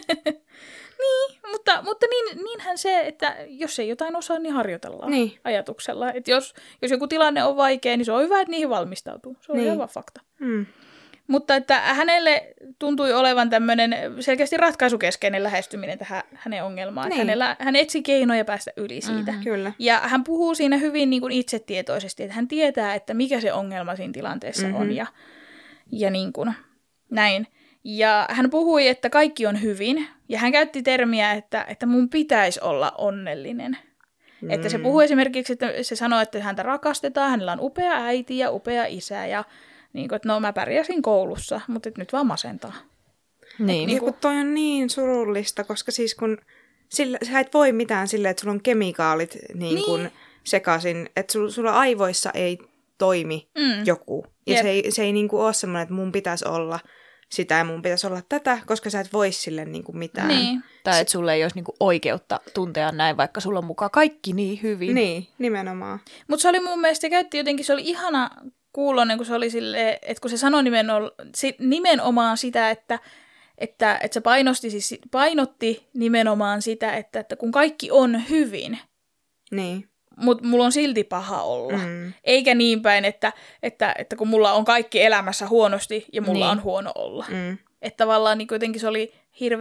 Mutta niinhän se, että jos ei jotain osaa, niin harjoitellaan ajatuksella. Että jos joku tilanne on vaikea, niin se on hyvä, että niihin valmistautuu. Se on ihan vaan fakta. Mutta että hänelle tuntui olevan tämmöinen selkeästi ratkaisukeskeinen lähestyminen tähän hänen ongelmaan. Niin. Hän etsi keinoja päästä yli siitä. Kyllä. Ja hän puhuu siinä hyvin niin kuin itsetietoisesti, että hän tietää, että mikä se ongelma siinä tilanteessa on. Ja niin kuin näin. Ja hän puhui, että kaikki on hyvin, ja hän käytti termiä, että mun pitäisi olla onnellinen. Että se puhui esimerkiksi, että se sanoi, että häntä rakastetaan, hänellä on upea äiti ja upea isä, ja niin kuin, että no mä pärjäsin koulussa, mutta nyt vaan masentaa. Niin. Ja kun toi on niin surullista, koska siis kun sä et voi mitään silleen, että sulla on kemikaalit niin kuin sekaisin, että sulla aivoissa ei toimi joku. Ja se ei niin kuin ole semmoinen, että mun pitäisi olla sitä ja mun pitäisi olla tätä, koska sä et voi sille niin kuin mitään. Niin. Tai että sulle ei olisi niinku oikeutta tuntea näin, vaikka sulla on mukaan kaikki niin hyvin. Niin, nimenomaan. Mutta se oli mun mielestä, se oli ihana kuulonen, kun se oli silleen, että kun se sanoi nimenomaan sitä, että se painotti nimenomaan sitä, että kun kaikki on hyvin, niin. mutta mulla on silti paha olla. Eikä niin päin, että kun mulla on kaikki elämässä huonosti ja mulla on huono olla. Että tavallaan niin jotenkin se oli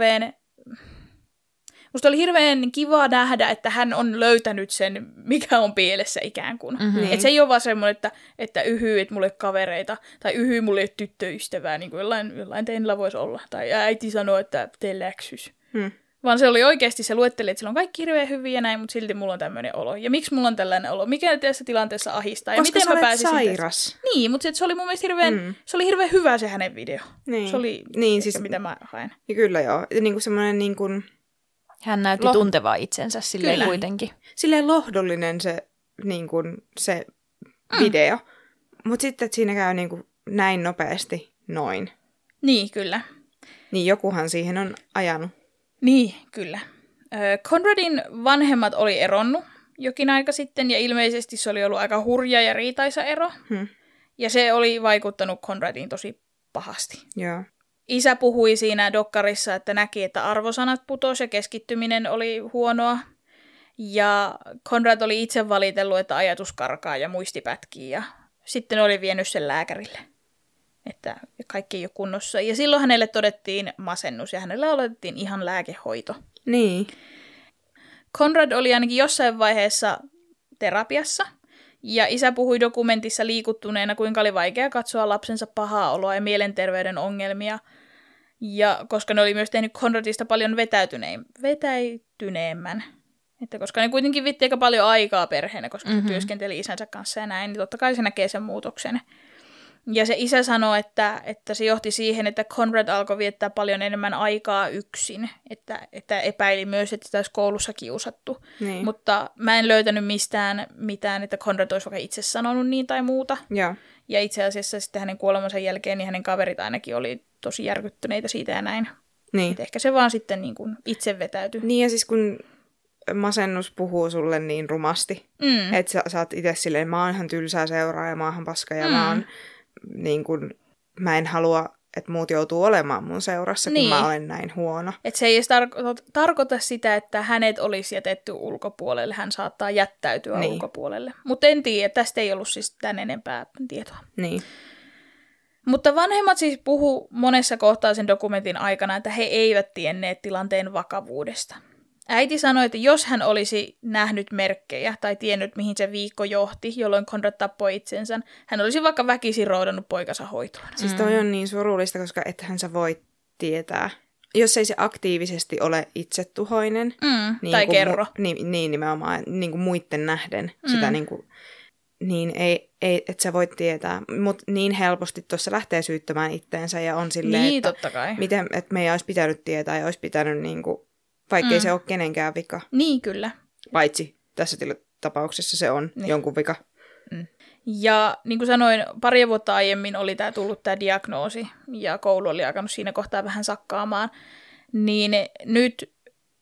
musta oli hirveän kiva nähdä, että hän on löytänyt sen, mikä on pielessä ikään kuin. Että se ei ole vaan semmoinen, että yhyy, että mulla ei ole kavereita, tai yhyy, mulla ei ole tyttöystävää, niin kuin jollain teillä voisi olla. Tai äiti sanoo, että tee läksys. Vaan se oli oikeasti, se luetteli, että sillä on kaikki hirveän hyviä ja näin, mutta silti mulla on tämmöinen olo. Ja miksi mulla on tällainen olo? Mikä tässä tilanteessa ahistaa? Koska ja miten sä mä olet sairas. Niin, mutta se oli mun mielestä hirveän hyvä se hänen video. Niin. Se oli siis, mitä mä haen. Ja kyllä joo. Niin kuin semmoinen niin kuin... Hän näytti tuntevaa itsensä silleen kyllä. Kuitenkin. Silleen lohdollinen se, niin kuin, se video. Mutta sitten, että siinä käy niin kuin näin nopeasti noin. Niin, kyllä. Niin jokuhan siihen on ajanut. Niin, kyllä. Conradin vanhemmat oli eronnut jokin aika sitten, ja ilmeisesti se oli ollut aika hurja ja riitaisa ero. Ja se oli vaikuttanut Conradiin tosi pahasti. Joo. Isä puhui siinä dokkarissa, että näki, että arvosanat putosi ja keskittyminen oli huonoa. Ja Conrad oli itse valitellut, että ajatus karkaa ja muisti pätkii, ja sitten oli vienyt sen lääkärille, että kaikki ei ole kunnossa. Ja silloin hänelle todettiin masennus, ja hänelle aloitettiin ihan lääkehoito. Niin. Conrad oli ainakin jossain vaiheessa terapiassa, ja isä puhui dokumentissa liikuttuneena, kuinka oli vaikea katsoa lapsensa pahaa oloa ja mielenterveyden ongelmia, ja koska ne oli myös tehnyt Conradista paljon vetäytyneemmän. Että koska ne kuitenkin vitti aika paljon aikaa perheenä, koska se työskenteli isänsä kanssa ja näin, niin totta kai se näkee sen muutoksen. Ja se isä sanoi, että se johti siihen, että Conrad alkoi viettää paljon enemmän aikaa yksin, että epäili myös, että sitä olisi koulussa kiusattu. Niin. Mutta mä en löytänyt mistään mitään, että Conrad olisi vaikka itse sanonut niin tai muuta. Ja itse asiassa sitten hänen kuolemansa jälkeen niin hänen kaverit ainakin oli tosi järkyttyneitä siitä ja näin. Niin. Että ehkä se vaan sitten niin kuin itse vetäytyi. Niin ja siis kun masennus puhuu sulle niin rumasti, että sä oot itse silleen, mä oon ihan tylsää seuraa ja mä oon paska ja mä oon niin kun, mä en halua, että muut joutuu olemaan mun seurassa, kun mä olen näin huono. Että se ei edes tarkoita sitä, että hänet olisi jätetty ulkopuolelle, hän saattaa jättäytyä ulkopuolelle. Mutta en tiedä, tästä ei ollut siis tän enempää tietoa. Niin. Mutta vanhemmat siis puhu monessa kohtaa sen dokumentin aikana, että he eivät tienneet tilanteen vakavuudesta. Äiti sanoi, että jos hän olisi nähnyt merkkejä tai tiennyt, mihin se viikko johti, jolloin Conrad tappoi itsensä, hän olisi vaikka väkisin roudannut poikansa hoitoon. Siis toi on niin surullista, koska ethän sä voi tietää. Jos ei se aktiivisesti ole itsetuhoinen, tai kerro. Niin nimenomaan niin kuin muitten nähden sitä niin ei, et sä voit tietää. Mutta niin helposti tuossa lähtee syyttämään itteensä ja on silleen, niin, että, totta kai. Miten, että meidän olisi pitänyt tietää ja olisi pitänyt niinku, vaikkei se ole kenenkään vika. Niin, kyllä. Paitsi tässä tapauksessa se on jonkun vika. Ja niin kuin sanoin, 2 vuotta aiemmin oli tullut tämä diagnoosi ja koulu oli alkanut siinä kohtaa vähän sakkaamaan. Niin nyt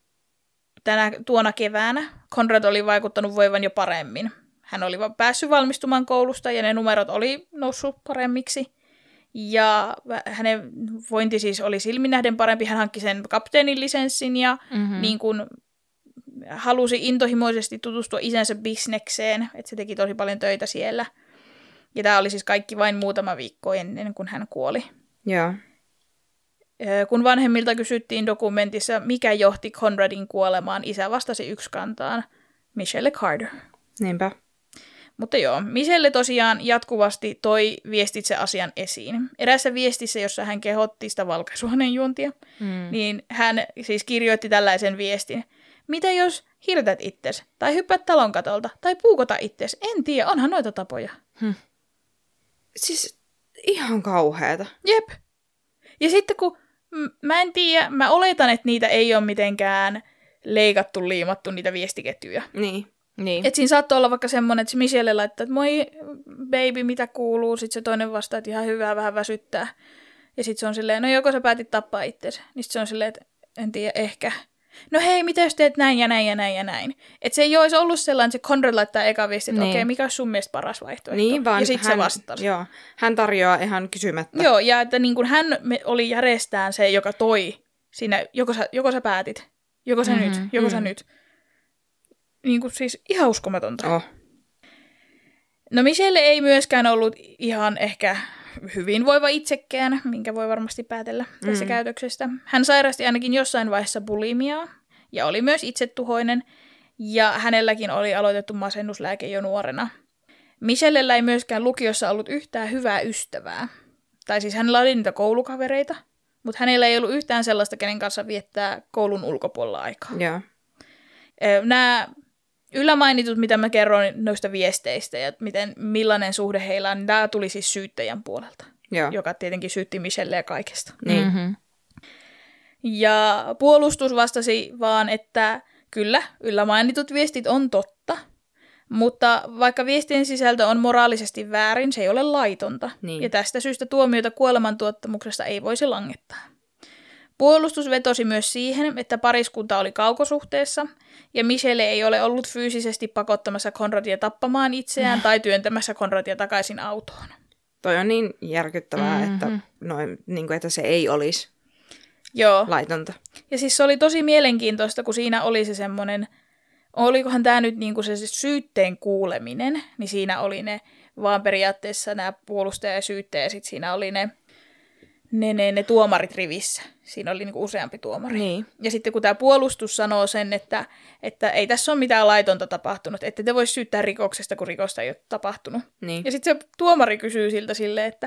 tuona keväänä Conrad oli vaikuttanut voivan jo paremmin. Hän oli päässyt valmistumaan koulusta ja ne numerot oli noussut paremmiksi. Ja hänen vointi siis oli silmin nähden parempi. Hän hankki sen kapteenin lisenssin ja niin kuin halusi intohimoisesti tutustua isänsä bisnekseen, että se teki tosi paljon töitä siellä. Ja tämä oli siis kaikki vain muutama viikko ennen kuin hän kuoli. Joo. Kun vanhemmilta kysyttiin dokumentissa, mikä johti Conradin kuolemaan, isä vastasi yksikantaan: Michelle Carter. Niinpä. Mutta joo, Michelle tosiaan jatkuvasti toi viestitse asian esiin. Eräässä viestissä, jossa hän kehotti sitä valkaisuhaneen juontia, niin hän siis kirjoitti tällaisen viestin: mitä jos hirtät itsesi, tai hyppäät talon katolta, tai puukota itsesi? En tiedä, onhan noita tapoja. Siis ihan kauheata. Jep. Ja sitten kun, mä en tiedä, mä oletan, että niitä ei ole mitenkään leikattu, liimattu niitä viestiketjuja. Niin. Että siinä saattoi olla vaikka semmoinen, että se Michelle laittaa, että moi baby, mitä kuuluu? Sitten se toinen vastaa, että ihan hyvää, vähän väsyttää. Ja sitten se on silleen, no joko sä päätit tappaa itsesi? Niin sitten se on silleen, että en tiedä, ehkä. No hei, mitä jos teet näin ja näin ja näin ja näin? Että se ei olisi ollut sellainen, että se Conrad laittaa eka viesti, että okei, mikä olisi sun mielestä paras vaihtoehto? Niin, vaan ja sitten se vastasi. Joo, hän tarjoaa ihan kysymättä. Joo, ja että niin kuin hän oli järjestään se, joka toi siinä, joko sä päätit, joko sä nyt. Niin kuin siis ihan uskomatonta. Oh. No Michelle ei myöskään ollut ihan ehkä hyvinvoiva itsekään, minkä voi varmasti päätellä tässä käytöksestä. Hän sairasti ainakin jossain vaiheessa bulimiaa ja oli myös itsetuhoinen, ja hänelläkin oli aloitettu masennuslääke jo nuorena. Michellellä ei myöskään lukiossa ollut yhtään hyvää ystävää. Tai siis hänellä oli niitä koulukavereita, mutta hänellä ei ollut yhtään sellaista, kenen kanssa viettää koulun ulkopuolella aikaa. Yeah. Nämä ylämainitut, mitä mä kerroin noista viesteistä ja millainen suhde heillä on, niin tämä tuli siis syyttäjän puolelta, joka tietenkin syytti Michelleä kaikesta. Niin. Ja puolustus vastasi vaan, että kyllä, ylämainitut viestit on totta, mutta vaikka viestien sisältö on moraalisesti väärin, se ei ole laitonta. Niin. Ja tästä syystä tuomiota kuolemantuottamuksesta ei voisi langettaa. Puolustus vetosi myös siihen, että pariskunta oli kaukosuhteessa, ja Michelle ei ole ollut fyysisesti pakottamassa Conradia tappamaan itseään tai työntämässä Conradia takaisin autoon. Toi on niin järkyttävää, että, niin kuin, että se ei olisi laitonta. Ja siis se oli tosi mielenkiintoista, kun siinä oli se semmoinen, olikohan tämä nyt niin kuin se syytteen kuuleminen, niin siinä oli ne vaan periaatteessa nämä puolustaja ja syyttäjä, ja sitten siinä oli ne tuomarit rivissä. Siinä oli niinku useampi tuomari. Niin. Ja sitten kun tämä puolustus sanoo sen, että ei tässä ole mitään laitonta tapahtunut, että te voisi syyttää rikoksesta, kun rikosta ei ole tapahtunut. Niin. Ja sitten se tuomari kysyy siltä silleen, että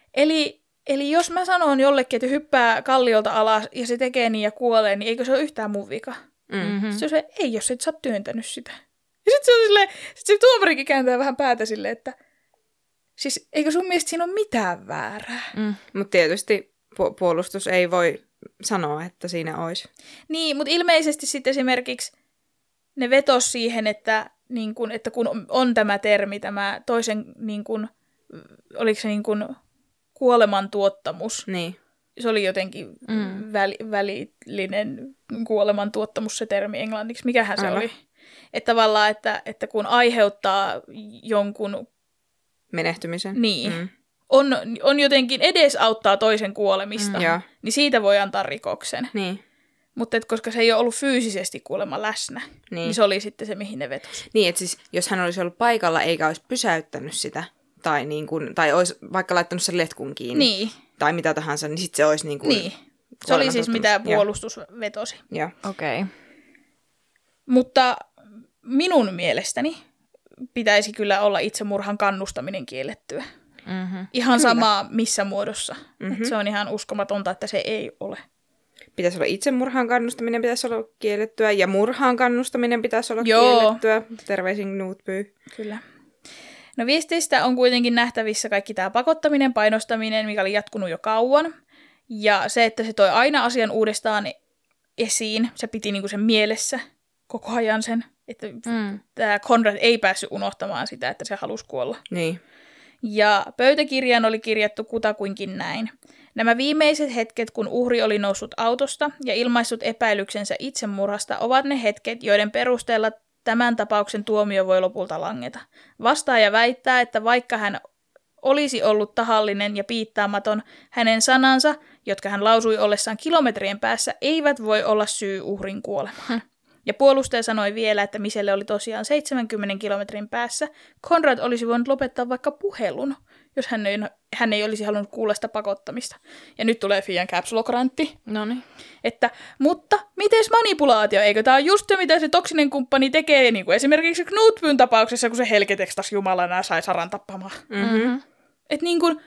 eli jos mä sanon jollekin, että hyppää kalliolta alas ja se tekee niin ja kuolee, niin eikö se ole yhtään mun vika? Mm-hmm. Sitten se ei, jos et sä oot työntänyt sitä. Ja sitten se on silleen, se tuomarikin kääntää vähän päätä silleen, että siis eikö sun mielestä siinä ole mitään väärää? Mutta tietysti puolustus ei voi sanoa, että siinä olisi. Niin, mutta ilmeisesti sitten esimerkiksi ne vetos siihen, että kun on tämä termi, tämä toisen, oliko se kuolemantuottamus. Niin. Se oli jotenkin välillinen kuolemantuottamus se termi englanniksi. Mikähän se oli? Että tavallaan, että kun aiheuttaa jonkun menehtymisen. Niin. On jotenkin edesauttaa toisen kuolemista, niin siitä voi antaa rikoksen. Niin. Mutta koska se ei ole ollut fyysisesti kuulemma läsnä, niin se oli sitten se, mihin ne vetosi. Niin, että siis jos hän olisi ollut paikalla eikä olisi pysäyttänyt sitä, tai olisi vaikka laittanut sen letkun kiinni, tai mitä tahansa, niin sitten se olisi Niin. Se oli siis mitä puolustus vetosi. Joo. Okei. Mutta minun mielestäni pitäisi kyllä olla itsemurhan kannustaminen kiellettyä. Mm-hmm. Ihan sama missä muodossa. Mm-hmm. Se on ihan uskomatonta, että se ei ole. Pitäisi olla itsemurhaan kannustaminen, pitäisi olla kiellettyä, ja murhaan kannustaminen pitäisi olla kiellettyä. Terveisin Knutby. Kyllä. No viesteistä on kuitenkin nähtävissä kaikki tämä pakottaminen, painostaminen, mikä oli jatkunut jo kauan. Ja se, että se toi aina asian uudestaan esiin, se piti niinku sen mielessä koko ajan sen, että tämä Conrad ei päässyt unohtamaan sitä, että se halusi kuolla. Niin. Ja pöytäkirjaan oli kirjattu kutakuinkin näin. Nämä viimeiset hetket, kun uhri oli noussut autosta ja ilmaissut epäilyksensä itsemurhasta, ovat ne hetket, joiden perusteella tämän tapauksen tuomio voi lopulta langeta. Vastaaja väittää, että vaikka hän olisi ollut tahallinen ja piittaamaton, hänen sanansa, jotka hän lausui ollessaan kilometrien päässä, eivät voi olla syy uhrin kuolemaan. Ja puolustaja sanoi vielä, että Michelle oli tosiaan 70 kilometrin päässä. Conrad olisi voinut lopettaa vaikka puhelun, jos hän ei olisi halunnut kuulla sitä pakottamista. Ja nyt tulee Fian Caps Lock-rantti. Noniin. Että, mutta mites manipulaatio? Eikö tämä ole just se, mitä se toksinen kumppani tekee, niin kuin esimerkiksi Knutbyn tapauksessa, kun se helketekstasi jumalana ja sai Saran tappamaan. Mm-hmm. Että niin kuin,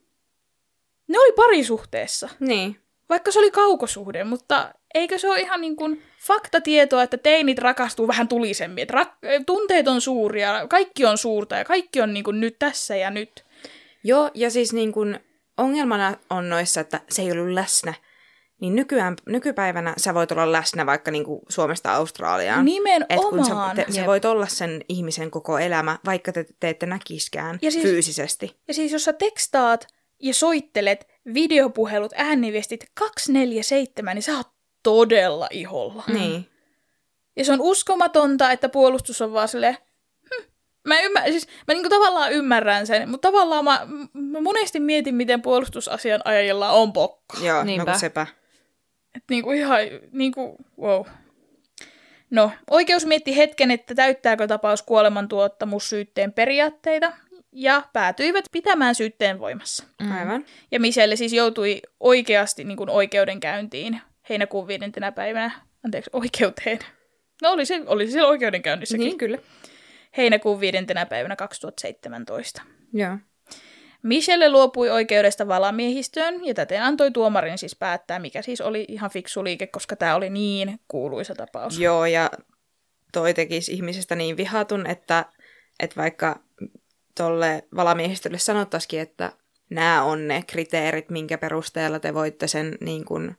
ne oli parisuhteessa. Niin. Vaikka se oli kaukosuhde, mutta eikö se ole ihan niin kuin faktatietoa, että teinit rakastuu vähän tulisemmin. Että tunteet on suuria, kaikki on suurta ja kaikki on niin kuin nyt tässä ja nyt. Joo, ja siis niin kuin ongelmana on noissa, että se ei ollut läsnä. Niin nykypäivänä sä voit olla läsnä vaikka niin kuin Suomesta Australiaan. Nimenomaan. Sä voit olla sen ihmisen koko elämä, vaikka te ette näkiskään fyysisesti. Ja siis jos sä tekstaat ja soittelet videopuhelut, ääniviestit 247, niin sä oot todella iholla. Niin. Ja se on uskomatonta, että puolustus on vaan silleen, mä niin tavallaan ymmärrän sen, mutta tavallaan mä monesti mietin, miten puolustusasianajajilla on pokka. Joo, niinpä. No sepä. Että niinku ihan, niinku, wow. No, oikeus mietti hetken, että täyttääkö tapaus kuolemantuottamussyytteen periaatteita, ja päätyivät pitämään syytteen voimassa. Aivan. Ja Michelle siis joutui oikeasti niin kuin oikeudenkäyntiin heinäkuun 5. päivänä, oikeuteen. No oli se siellä oikeudenkäynnissäkin. Niin, kyllä. Heinäkuun 5. päivänä 2017. Joo. Michelle luopui oikeudesta valamiehistöön ja täten antoi tuomarin siis päättää, mikä siis oli ihan fiksu liike, koska tämä oli niin kuuluisa tapaus. Joo, ja toi tekisi ihmisestä niin vihatun, että vaikka tolle valamiehistölle sanottaisikin, että nämä on ne kriteerit, minkä perusteella te voitte sen niin kuin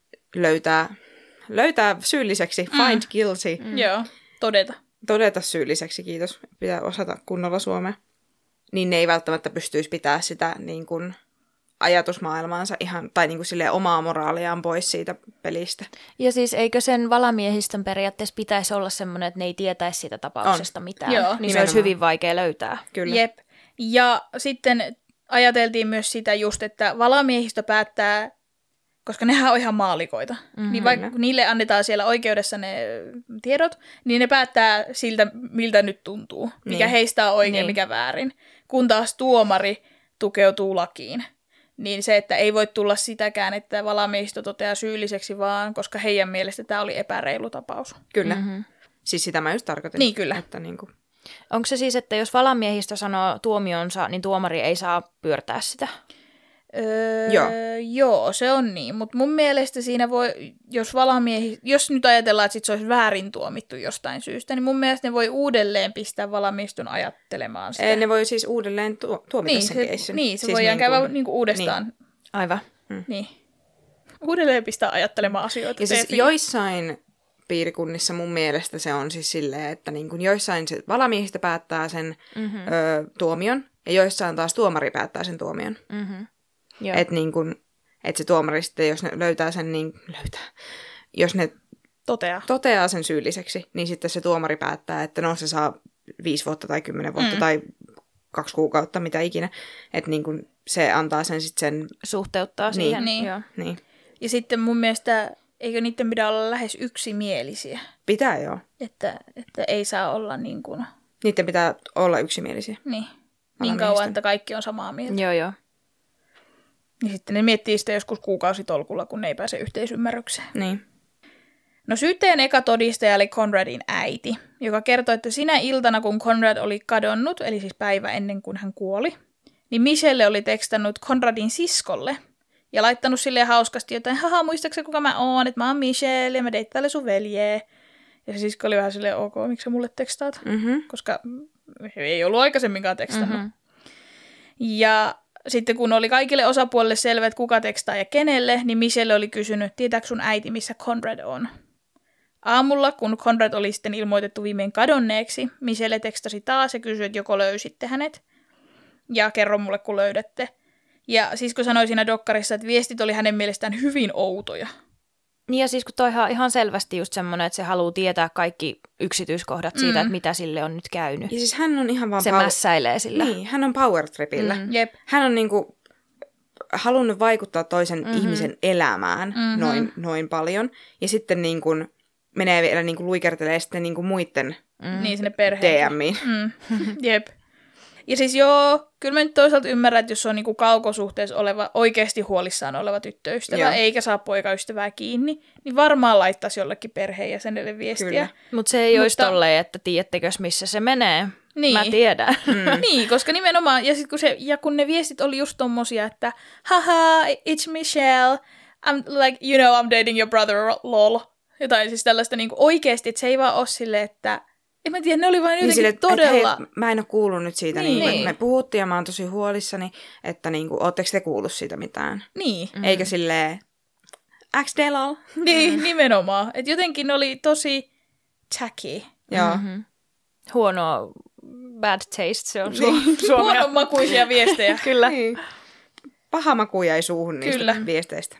löytää syylliseksi, find guilty. Joo, Todeta syylliseksi, kiitos. Pitää osata kunnolla suomea. Niin ne ei välttämättä pystyisi pitää sitä niin kuin ajatusmaailmaansa ihan, tai niin kuin silleen omaa moraaliaan pois siitä pelistä. Ja siis eikö sen valamiehistön periaatteessa pitäisi olla semmoinen, että ne ei tietäisi siitä tapauksesta mitään. Joo. Niin se Nimenomaan. olisi hyvin vaikea löytää. Kyllä. Jep. Ja sitten ajateltiin myös sitä just, että valamiehistö päättää, koska nehän on ihan maalikoita, niin vaikka niille annetaan siellä oikeudessa ne tiedot, niin ne päättää siltä, miltä nyt tuntuu, mikä heistä on oikein, mikä väärin. Kun taas tuomari tukeutuu lakiin, niin se, että ei voi tulla sitäkään, että valamiehistö toteaa syylliseksi vaan, koska heidän mielestä tämä oli epäreilu tapaus. Kyllä. Siis sitä mä just tarkoitin. Niin, kyllä. Että niin kuin... Onko se siis, että jos valamiehistö sanoo tuomionsa, niin tuomari ei saa pyörtää sitä? Joo, se on niin, mutta mun mielestä siinä voi, jos nyt ajatellaan, että sit se olisi väärin tuomittu jostain syystä, niin mun mielestä ne voi uudelleen pistää valamiehistön ajattelemaan sitä. Ne voi siis uudelleen tuomita sen keissin. Niin, se siis voidaan niin kuin... käydä niinku uudestaan. Niin. Aivan. Niin. Uudelleen pistää ajattelemaan asioita. Ja siis joissain piirikunnissa mun mielestä se on siis silleen, että niin kuin joissain se valamiehistä päättää sen tuomion, ja joissain taas tuomari päättää sen tuomion. Että niin kuin, et se tuomari sitten, jos ne löytää sen, niin jos ne toteaa sen syylliseksi, niin sitten se tuomari päättää, että no se saa 5 vuotta tai 10 vuotta tai 2 kuukautta, mitä ikinä. Että niin kuin se antaa sen sitten sen... Suhteuttaa siihen. Niin. Niin. Ja sitten mun mielestä, eikö niiden pidä olla lähes yksimielisiä? Pitää joo. Että ei saa olla niin kuin... Niiden pitää olla yksimielisiä. Niin kauan, että kaikki on samaa mieltä. Joo. Ja sitten ne miettii sitä joskus kuukausitolkulla, kun ne ei pääse yhteisymmärrykseen. Niin. No syyttäjän eka todistaja oli Conradin äiti, joka kertoi, että sinä iltana, kun Conrad oli kadonnut, eli siis päivä ennen kuin hän kuoli, niin Michelle oli tekstannut Conradin siskolle ja laittanut silleen hauskasti jotain, haha, muistaakseni kuka mä oon, että mä oon Michelle ja mä deittailen sun veljeä. Ja se sisko oli vähän silleen, ok, miksi sä mulle tekstaat? Koska ei ollut aikaisemminkaan tekstannut. Ja sitten kun oli kaikille osapuolille selvä, että kuka tekstaa ja kenelle, niin Michelle oli kysynyt, tietääkö sun äiti, missä Conrad on? Aamulla, kun Conrad oli sitten ilmoitettu viimein kadonneeksi, Michelle tekstasi taas ja kysyi, että joko löysitte hänet. Ja kerro mulle, kun löydätte. Ja sisko sanoi siinä dokkarissa, että viestit oli hänen mielestään hyvin outoja. Niin ja siis kun toi on ihan selvästi just semmoinen, että se haluaa tietää kaikki yksityiskohdat siitä, että mitä sille on nyt käynyt. Ja siis hän on ihan vaan... Se mässäilee sillä. Niin, hän on power tripillä. Jep. Hän on niinku halunnut vaikuttaa toisen ihmisen elämään noin paljon. Ja sitten niinku menee vielä niinku luikertelee sitten niinku muiden Niin sinne perheen. DMiin. Jep. Ja siis joo, kyllä mä nyt toisaalta ymmärrän, että jos on niinku kaukosuhteessa oleva, oikeasti huolissaan oleva tyttöystävä, eikä saa poikaystävää kiinni, niin varmaan laittaisi jollekin perheenjäsenelle viestiä. Mutta se ei olisi tolleen, että tiedättekös missä se menee. Niin. Mä tiedän. Niin, koska nimenomaan, ja kun ne viestit oli just tommosia, että haha, it's Michelle, I'm like, you know, I'm dating your brother, lol. Jotain siis tällaista niinku oikeesti, että se ei vaan ole silleen, että en mä tiedä, ne oli vain jotenkin niin todella... Hei, mä en ole kuullut nyt siitä, Niin. Me puhuttiin ja mä oon tosi huolissani, että niinku, ootteko te kuullut siitä mitään? Niin. Eikä silleen, XDLL. Niin, nimenomaan. Että jotenkin ne oli tosi tacky. Joo. Huono bad taste, se on Huonomakuisia viestejä. Kyllä. Niin. Paha maku jäi suuhun niistä Kyllä. viesteistä.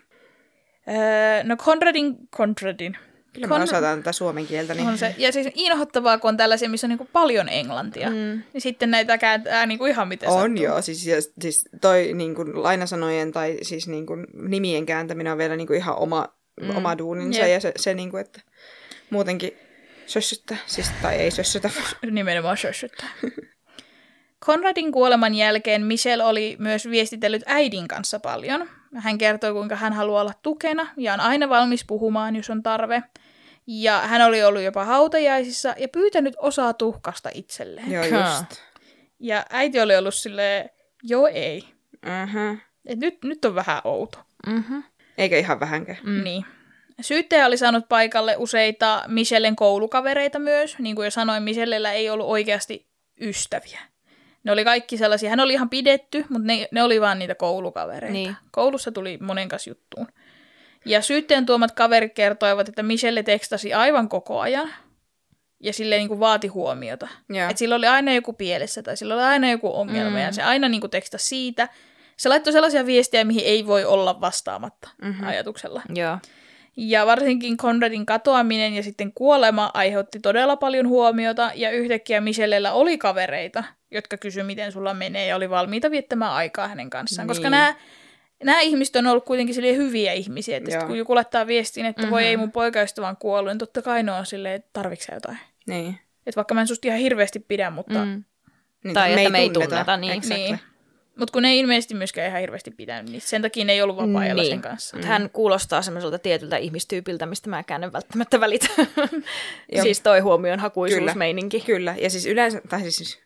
No Conradin. Kyllä me osataan tätä suomen kieltä. Niin... On se. Ja siis inhottavaa, kun on tällaisia, missä on niinku paljon englantia. Niin sitten näitä kääntää niinku ihan miten on sattuu. joo, siis toi niinku lainasanojen tai siis niinku nimien kääntäminen on vielä niinku ihan oma duuninsa ja se niinku, että muutenkin sössyttää, siis, tai ei sössytä. Nimenomaan sössyttää. Conradin kuoleman jälkeen Michelle oli myös viestitellyt äidin kanssa paljon. Hän kertoi, kuinka hän haluaa olla tukena ja on aina valmis puhumaan, jos on tarve. Ja hän oli ollut jopa hautajaisissa ja pyytänyt osaa tuhkasta itselleen. Joo, just. Ja äiti oli ollut silleen, joo ei. Uh-huh. Et nyt on vähän outo. Eikä ihan vähänkään. Niin. Syyttäjä oli saanut paikalle useita Michellen koulukavereita myös. Niin kuin jo sanoin, Michellellä ei ollut oikeasti ystäviä. Ne oli kaikki sellaisia, hän oli ihan pidetty, mutta ne oli vaan niitä koulukavereita. Niin. Koulussa tuli monen kanssa juttuun. Ja syyttäjän tuomat kaverit kertoivat, että Michelle tekstasi aivan koko ajan. Ja silleen niin kuin vaati huomiota. Että sillä oli aina joku pielessä tai sillä oli aina joku ongelma. Ja se aina niin kuin tekstasi siitä. Se laittoi sellaisia viestejä, mihin ei voi olla vastaamatta ajatuksella. Joo. Ja varsinkin Conradin katoaminen ja sitten kuolema aiheutti todella paljon huomiota, ja yhtäkkiä Michellellä oli kavereita, jotka kysyivät, miten sulla menee, ja oli valmiita viettämään aikaa hänen kanssaan. Koska nämä ihmiset on ollut kuitenkin hyviä ihmisiä, että sit kun joku laittaa viestin, että voi ei mun poikaystävä on kuollut, niin totta kai ne on silleen, että tarvitsee jotain. Niin. Että vaikka mä en susta ihan hirveästi pidä, mutta... Niin, Tai että me ei tunneta, niin. Niin. Mutta kun ne ei ilmeisesti myöskään ihan hirveästi pidänyt, niin sen takia ne ei ollut vapaa-ajalla sen kanssa. Hän kuulostaa semmoiselta tietyltä ihmistyypiltä, mistä mäkään en välttämättä välitä. Siis toi huomionhakuisuusmeininki. Kyllä, ja siis yleensä, tai siis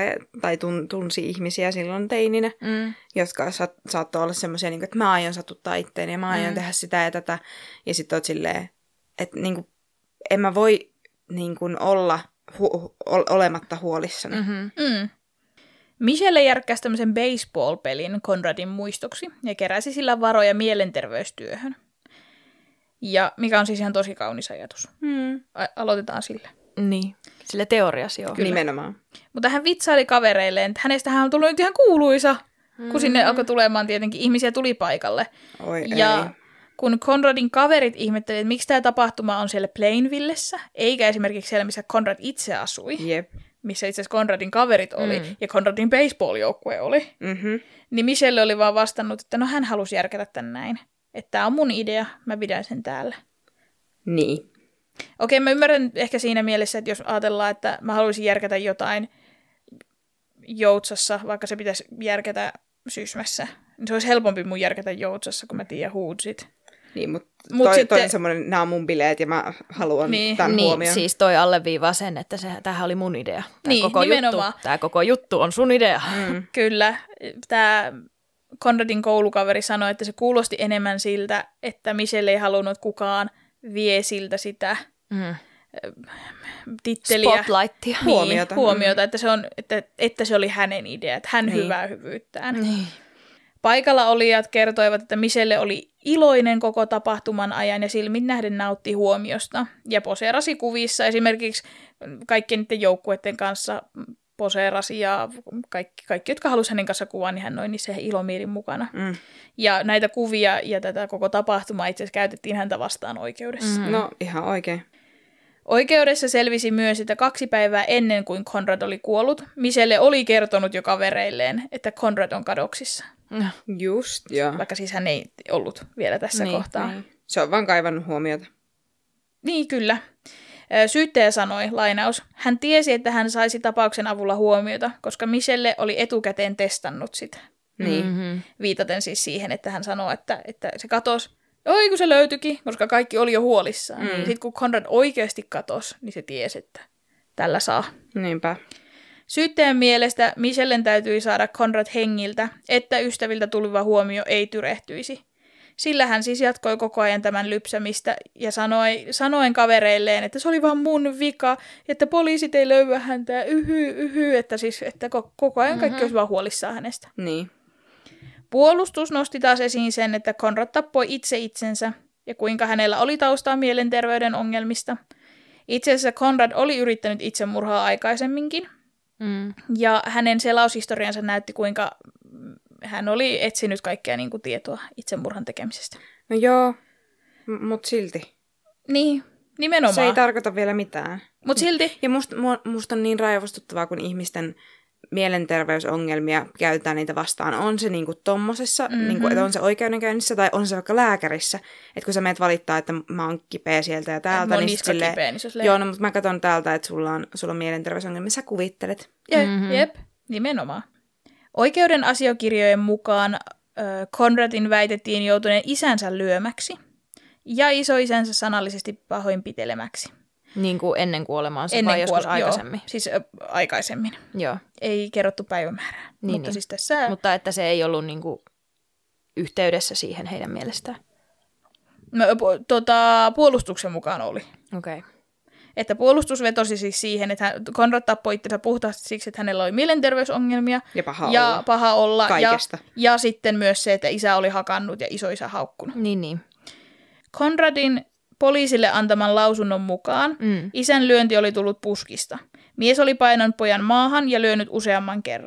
tunsi ihmisiä silloin teininä, jotka saattoi olla semmoisia, että mä aion satuttaa itteeni ja mä aion tehdä sitä ja tätä. Ja sitten oot silleen, että niinku, en mä voi niinku olla olematta huolissani. Michelle järkkäsi tämmöisen baseball-pelin Conradin muistoksi ja keräsi sillä varoja mielenterveystyöhön. Ja mikä on siis ihan tosi kaunis ajatus. Aloitetaan sillä. Niin, sille teoriassa joo. Nimenomaan. Mutta hän vitsaili kavereilleen, että hänestähän on tullut nyt ihan kuuluisa, kun sinne alkoi tulemaan tietenkin ihmisiä tuli paikalle. Oi ja ei. kun Conradin kaverit ihmettelivät, että miksi tämä tapahtuma on siellä Plainvillessä, eikä esimerkiksi siellä, missä Conrad itse asui, missä itse asiassa Conradin kaverit oli ja Conradin baseball-joukkue oli, niin Michelle oli vaan vastannut, että no hän halusi järkätä tän näin. Että tämä on mun idea, mä pidän sen täällä. Niin. Okei, mä ymmärrän ehkä siinä mielessä, että jos ajatellaan, että mä haluaisin järkätä jotain Joutsassa, vaikka se pitäisi järkätä Sysmässä, niin se olisi helpompi mun järkätä Joutsassa, kun mä tiedän huudsit. Niin, mutta toi on semmoinen, nämä on mun bileet ja mä haluan tämän huomioon. Siis toi alleviivaa sen, että tämähän oli mun idea. Tämä koko juttu on sun idea. Kyllä. Tämä Conradin koulukaveri sanoi, että se kuulosti enemmän siltä, että Michelle ei halunnut kukaan vie siltä sitä titteliä. Spotlightia. Niin, huomiota että se oli hänen idea, että hän hyvää hyvyyttään. Niin. Paikalla olijat kertoivat, että Michelle oli iloinen koko tapahtuman ajan ja silmin nähden nautti huomiosta. Ja poseerasi kuvissa esimerkiksi kaikkien niiden joukkueiden kanssa poseerasi ja kaikki, jotka halusivat hänen kanssa kuvaa, niin hän noin niissä ilomielin mukana. Ja näitä kuvia ja tätä koko tapahtumaa itse asiassa käytettiin häntä vastaan oikeudessa. No, ihan oikein. Oikeudessa selvisi myös, että 2 päivää ennen kuin Conrad oli kuollut, Michelle oli kertonut jo kavereilleen, että Conrad on kadoksissa. Just, joo. Vaikka siis hän ei ollut vielä tässä kohtaa. Niin. Se on vaan kaivannut huomiota. Niin, kyllä. Syyttäjä sanoi, lainaus, hän tiesi, että hän saisi tapauksen avulla huomiota, koska Michelle oli etukäteen testannut sitä. Niin. Viitaten siis siihen, että hän sanoi, että se katosi. Oi, kun se löytyikin, koska kaikki oli jo huolissaan. Sitten kun Conrad oikeasti katosi, niin se tiesi, että tällä saa. Niinpä. Syyttäjän mielestä Michellen täytyi saada Conrad hengiltä, että ystäviltä tuleva huomio ei tyrehtyisi. Sillä hän siis jatkoi koko ajan tämän lypsämistä ja sanoen kavereilleen, että se oli vaan mun vika, että poliisit ei löyä häntä, että koko ajan kaikki olisi vaan huolissaan hänestä. Niin. Puolustus nosti taas esiin sen, että Conrad tappoi itse itsensä ja kuinka hänellä oli taustaa mielenterveyden ongelmista. Itse asiassa Conrad oli yrittänyt itsemurhaa aikaisemminkin. Ja hänen selaushistoriansa näytti, kuinka hän oli etsinyt kaikkea niin kuin tietoa itsemurhan tekemisestä. No joo, mutta silti. Niin, nimenomaan. Se ei tarkoita vielä mitään. Mutta silti. Ja musta on niin raivostuttavaa, kun ihmisten mielenterveysongelmia käytetään niitä vastaan. On se niinku tommosessa, niinku, että on se oikeudenkäynnissä tai on se vaikka lääkärissä. Että kun sä meet valittaa, että mä oon kipeä sieltä ja täältä. Niin silleen, kipeä, niin joo, no, mutta mä katson täältä, että sulla on mielenterveysongelmia. Sä kuvittelet. Jep, nimenomaan. Oikeuden asiakirjojen mukaan Conradin väitettiin joutuneen isänsä lyömäksi ja isoisänsä sanallisesti pahoinpitelemäksi. Niin kuin ennen kuolemaansa vai joskus aikaisemmin? Joo, siis aikaisemmin. Joo. Ei kerrottu päivämäärää. Niin, mutta, niin. Siis tässä... mutta että se ei ollut niin kuin yhteydessä siihen heidän mielestään. No, puolustuksen mukaan oli. Okei. Okay. Että puolustus vetosi siis siihen, että Conrad tappoi itsensä puhtaasti siksi, että hänellä oli mielenterveysongelmia. Ja paha olla. Kaikesta. Ja sitten myös se, että isä oli hakannut ja isoisä haukkunut. Niin. Conradin poliisille antaman lausunnon mukaan isän lyönti oli tullut puskista. Mies oli painanut pojan maahan ja lyönyt useamman kerran.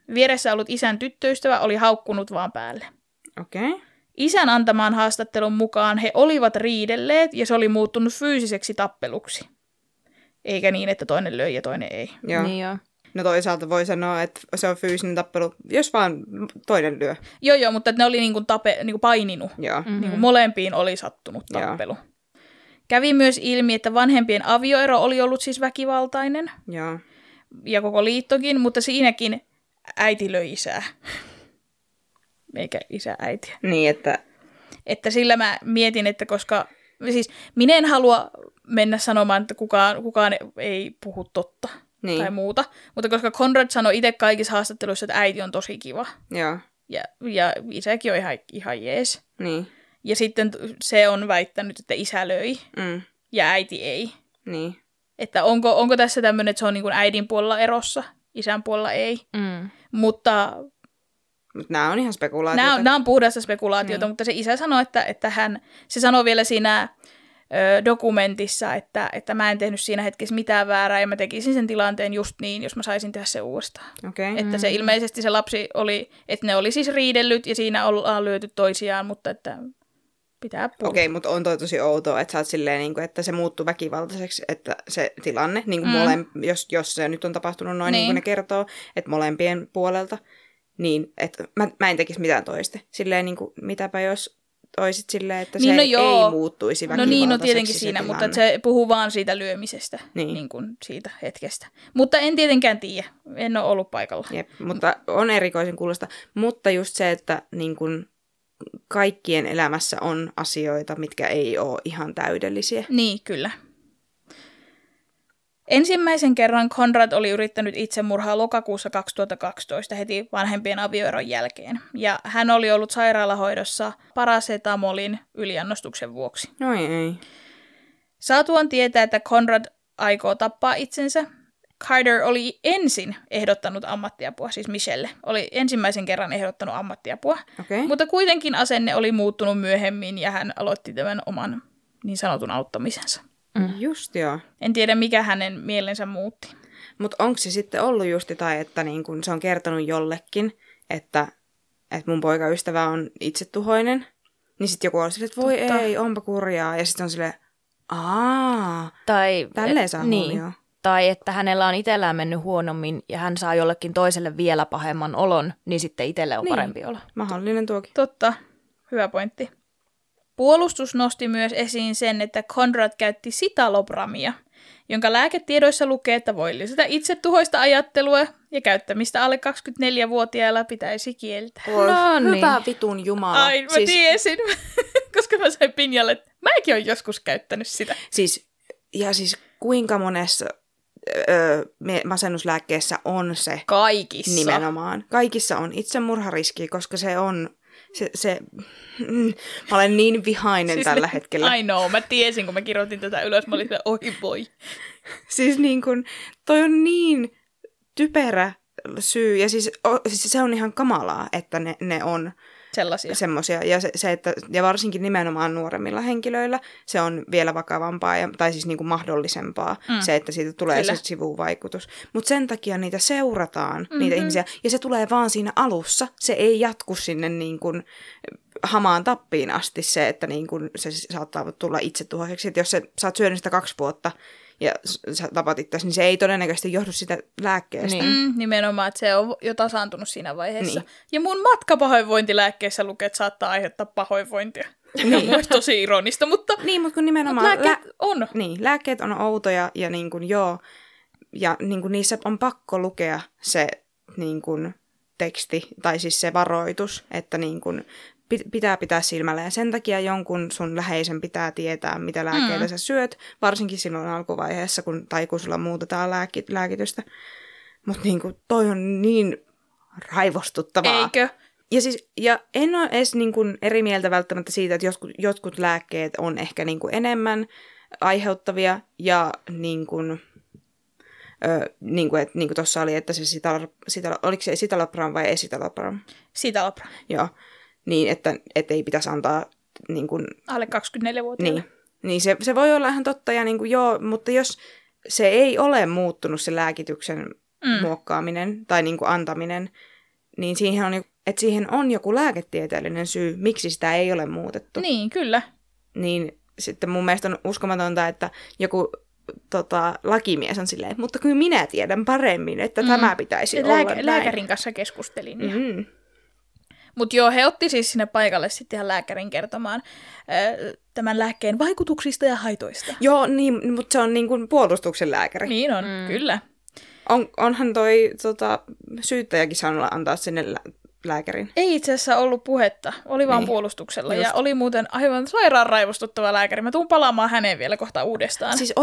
Vieressä ollut isän tyttöystävä oli haukkunut vaan päälle. Okei. Okay. Isän antamaan haastattelun mukaan he olivat riidelleet ja se oli muuttunut fyysiseksi tappeluksi. Eikä niin, että toinen löi ja toinen ei. Joo. Niin joo. No toisaalta voi sanoa, että se on fyysinen tappelu, jos vaan toinen lyö. Joo, mutta ne oli niinku paininut. Joo. Niinku molempiin oli sattunut tappelu. Joo. Kävi myös ilmi, että vanhempien avioero oli ollut siis väkivaltainen. Joo. Ja koko liittokin, mutta siinäkin äiti löi isää. Eikä isä äitiä. Niin, Että sillä mä mietin, että koska... Siis minä en halua mennä sanomaan, että kukaan ei puhu totta tai muuta. Mutta koska Conrad sanoi itse kaikissa haastatteluissa, että äiti on tosi kiva. Joo. Ja isäkin on ihan jees. Niin. Ja sitten se on väittänyt, että isä löi ja äiti ei. Niin. Että onko tässä tämmöinen, että se on niin kuin äidin puolella erossa, isän puolella ei. Mutta nämä on ihan spekulaatiota. Nämä on puhdasta spekulaatiota, mutta se isä sanoi, että se sanoi vielä siinä dokumentissa, että mä en tehnyt siinä hetkessä mitään väärää ja mä tekisin sen tilanteen just niin, jos mä saisin tehdä se uudestaan. Okay. Että se ilmeisesti se lapsi oli, että ne oli siis riidellyt ja siinä ollaan lyöty toisiaan, mutta että pitää puhua. Okei, mutta on toi tosi outoa, että sä oot silleen, niin kuin, että se muuttuu väkivaltaiseksi, että se tilanne, niin kuin jos se nyt on tapahtunut noin, niin kuin ne kertoo, että molempien puolelta, niin että mä en tekisi mitään toiste. Silleen, niin kuin, mitäpä jos toisit silleen, että se ei muuttuisi väkivaltaiseksi. No tietenkin siinä, tilanne. mutta se puhuu vaan siitä lyömisestä, niin kuin siitä hetkestä. Mutta en tietenkään tiedä, en ole ollut paikalla. Jep, mutta on erikoisen kuulosta. Mutta just se, että niin kuin kaikkien elämässä on asioita, mitkä ei ole ihan täydellisiä. Niin, kyllä. Ensimmäisen kerran Conrad oli yrittänyt itsemurhaa lokakuussa 2012 heti vanhempien avioeron jälkeen. Ja hän oli ollut sairaalahoidossa parasetamolin yliannostuksen vuoksi. Ei. Saatuaan tietää, että Conrad aikoo tappaa itsensä, Carter oli ensin ehdottanut ammattiapua, siis Michelle oli ensimmäisen kerran ehdottanut ammattiapua. Okay. Mutta kuitenkin asenne oli muuttunut myöhemmin ja hän aloitti tämän oman niin sanotun auttamisensa. Just joo. En tiedä, mikä hänen mielensä muutti. Mutta onko se sitten ollut just tai että niin kun se on kertonut jollekin, että mun poikaystävä on itsetuhoinen, niin sitten joku on silleen, että voi ei, onpa kurjaa. Ja sitten on silleen, tai tälleen saa huomioon. Tai että hänellä on itsellään mennyt huonommin ja hän saa jollekin toiselle vielä pahemman olon, niin sitten itselle on parempi olo. Mahdollinen tuokin. Totta, hyvä pointti. Puolustus nosti myös esiin sen, että Conrad käytti sitalopramia, jonka lääketiedoissa lukee, että voi lisätä itsetuhoista ajattelua ja käyttämistä alle 24-vuotiailla pitäisi kieltää. No niin. Hyvä vitun jumala. Ai, mä tiesin, koska mä sain Pinjalle, että mäkin olen joskus käyttänyt sitä. Siis kuinka monessa masennuslääkkeessä on se? Kaikissa. Nimenomaan. Kaikissa on itsemurhariski, koska se on... mä olen niin vihainen siis tällä hetkellä. I know, mä tiesin, kun mä kirjoitin tätä ylös, mä olin että oi voi. Siis niin kun, toi on niin typerä syy, ja siis se on ihan kamalaa, että ne on semmoisia. Ja varsinkin nimenomaan nuoremmilla henkilöillä se on vielä vakavampaa, tai siis niin kuin mahdollisempaa se, että siitä tulee se sivuvaikutus. Mutta sen takia niitä seurataan, niitä ihmisiä, ja se tulee vaan siinä alussa. Se ei jatku sinne niin kuin hamaan tappiin asti se, että niin kuin se saattaa tulla itsetuhoiseksi. Että jos sä oot syönyt sitä 2 vuotta, ja sä tapat itseäsi, niin se ei todennäköisesti johdu sitä lääkkeestä. Nimenomaan, että se on jo tasaantunut siinä vaiheessa. Niin. Ja mun matkapahoinvointilääkkeissä lukee, että saattaa aiheuttaa pahoinvointia. Niin. On myös tosi ironista, mutta... Niin, mutta kun nimenomaan... lääkkeet on. Niin, lääkkeet on outoja ja niin kuin joo. Ja niin kuin niissä on pakko lukea se niin kuin teksti, tai siis se varoitus, että niin kuin pitää silmällä. Ja sen takia jonkun sun läheisen pitää tietää, mitä lääkkeitä sä syöt, varsinkin silloin alkuvaiheessa, kun sulla muutetaan lääkitystä. Mutta niinku, toi on niin raivostuttavaa. Eikö? Ja en ole edes niinku eri mieltä välttämättä siitä, että jotkut lääkkeet on ehkä niinku enemmän aiheuttavia ja niin kuin tuossa oli, että se oliko se citalopram vai escitalopram? Citalopram. Joo. Niin, että ei pitäisi antaa... Niin kuin, alle 24-vuotiaille. Niin se voi olla ihan totta, ja niin kuin, joo, mutta jos se ei ole muuttunut se lääkityksen muokkaaminen tai niin kuin antaminen, niin siihen on joku lääketieteellinen syy, miksi sitä ei ole muutettu. Niin, kyllä. Niin sitten mun mielestä on uskomatonta, että joku lakimies on silleen, mutta kyllä minä tiedän paremmin, että tämä pitäisi olla näin. Lääkärin kanssa keskustelin. Mutta joo, he otti siis sinne paikalle sitten ihan lääkärin kertomaan tämän lääkkeen vaikutuksista ja haitoista. Joo, niin, mutta se on niin kuin puolustuksen lääkäri. Niin on, kyllä. Onhan toi syyttäjäkin saanut antaa sinne lääkärin? Ei itse asiassa ollut puhetta, oli vaan puolustuksella. Just. Ja oli muuten aivan sairaan raivostuttava lääkäri. Mä tuun palaamaan häneen vielä kohta uudestaan. Siis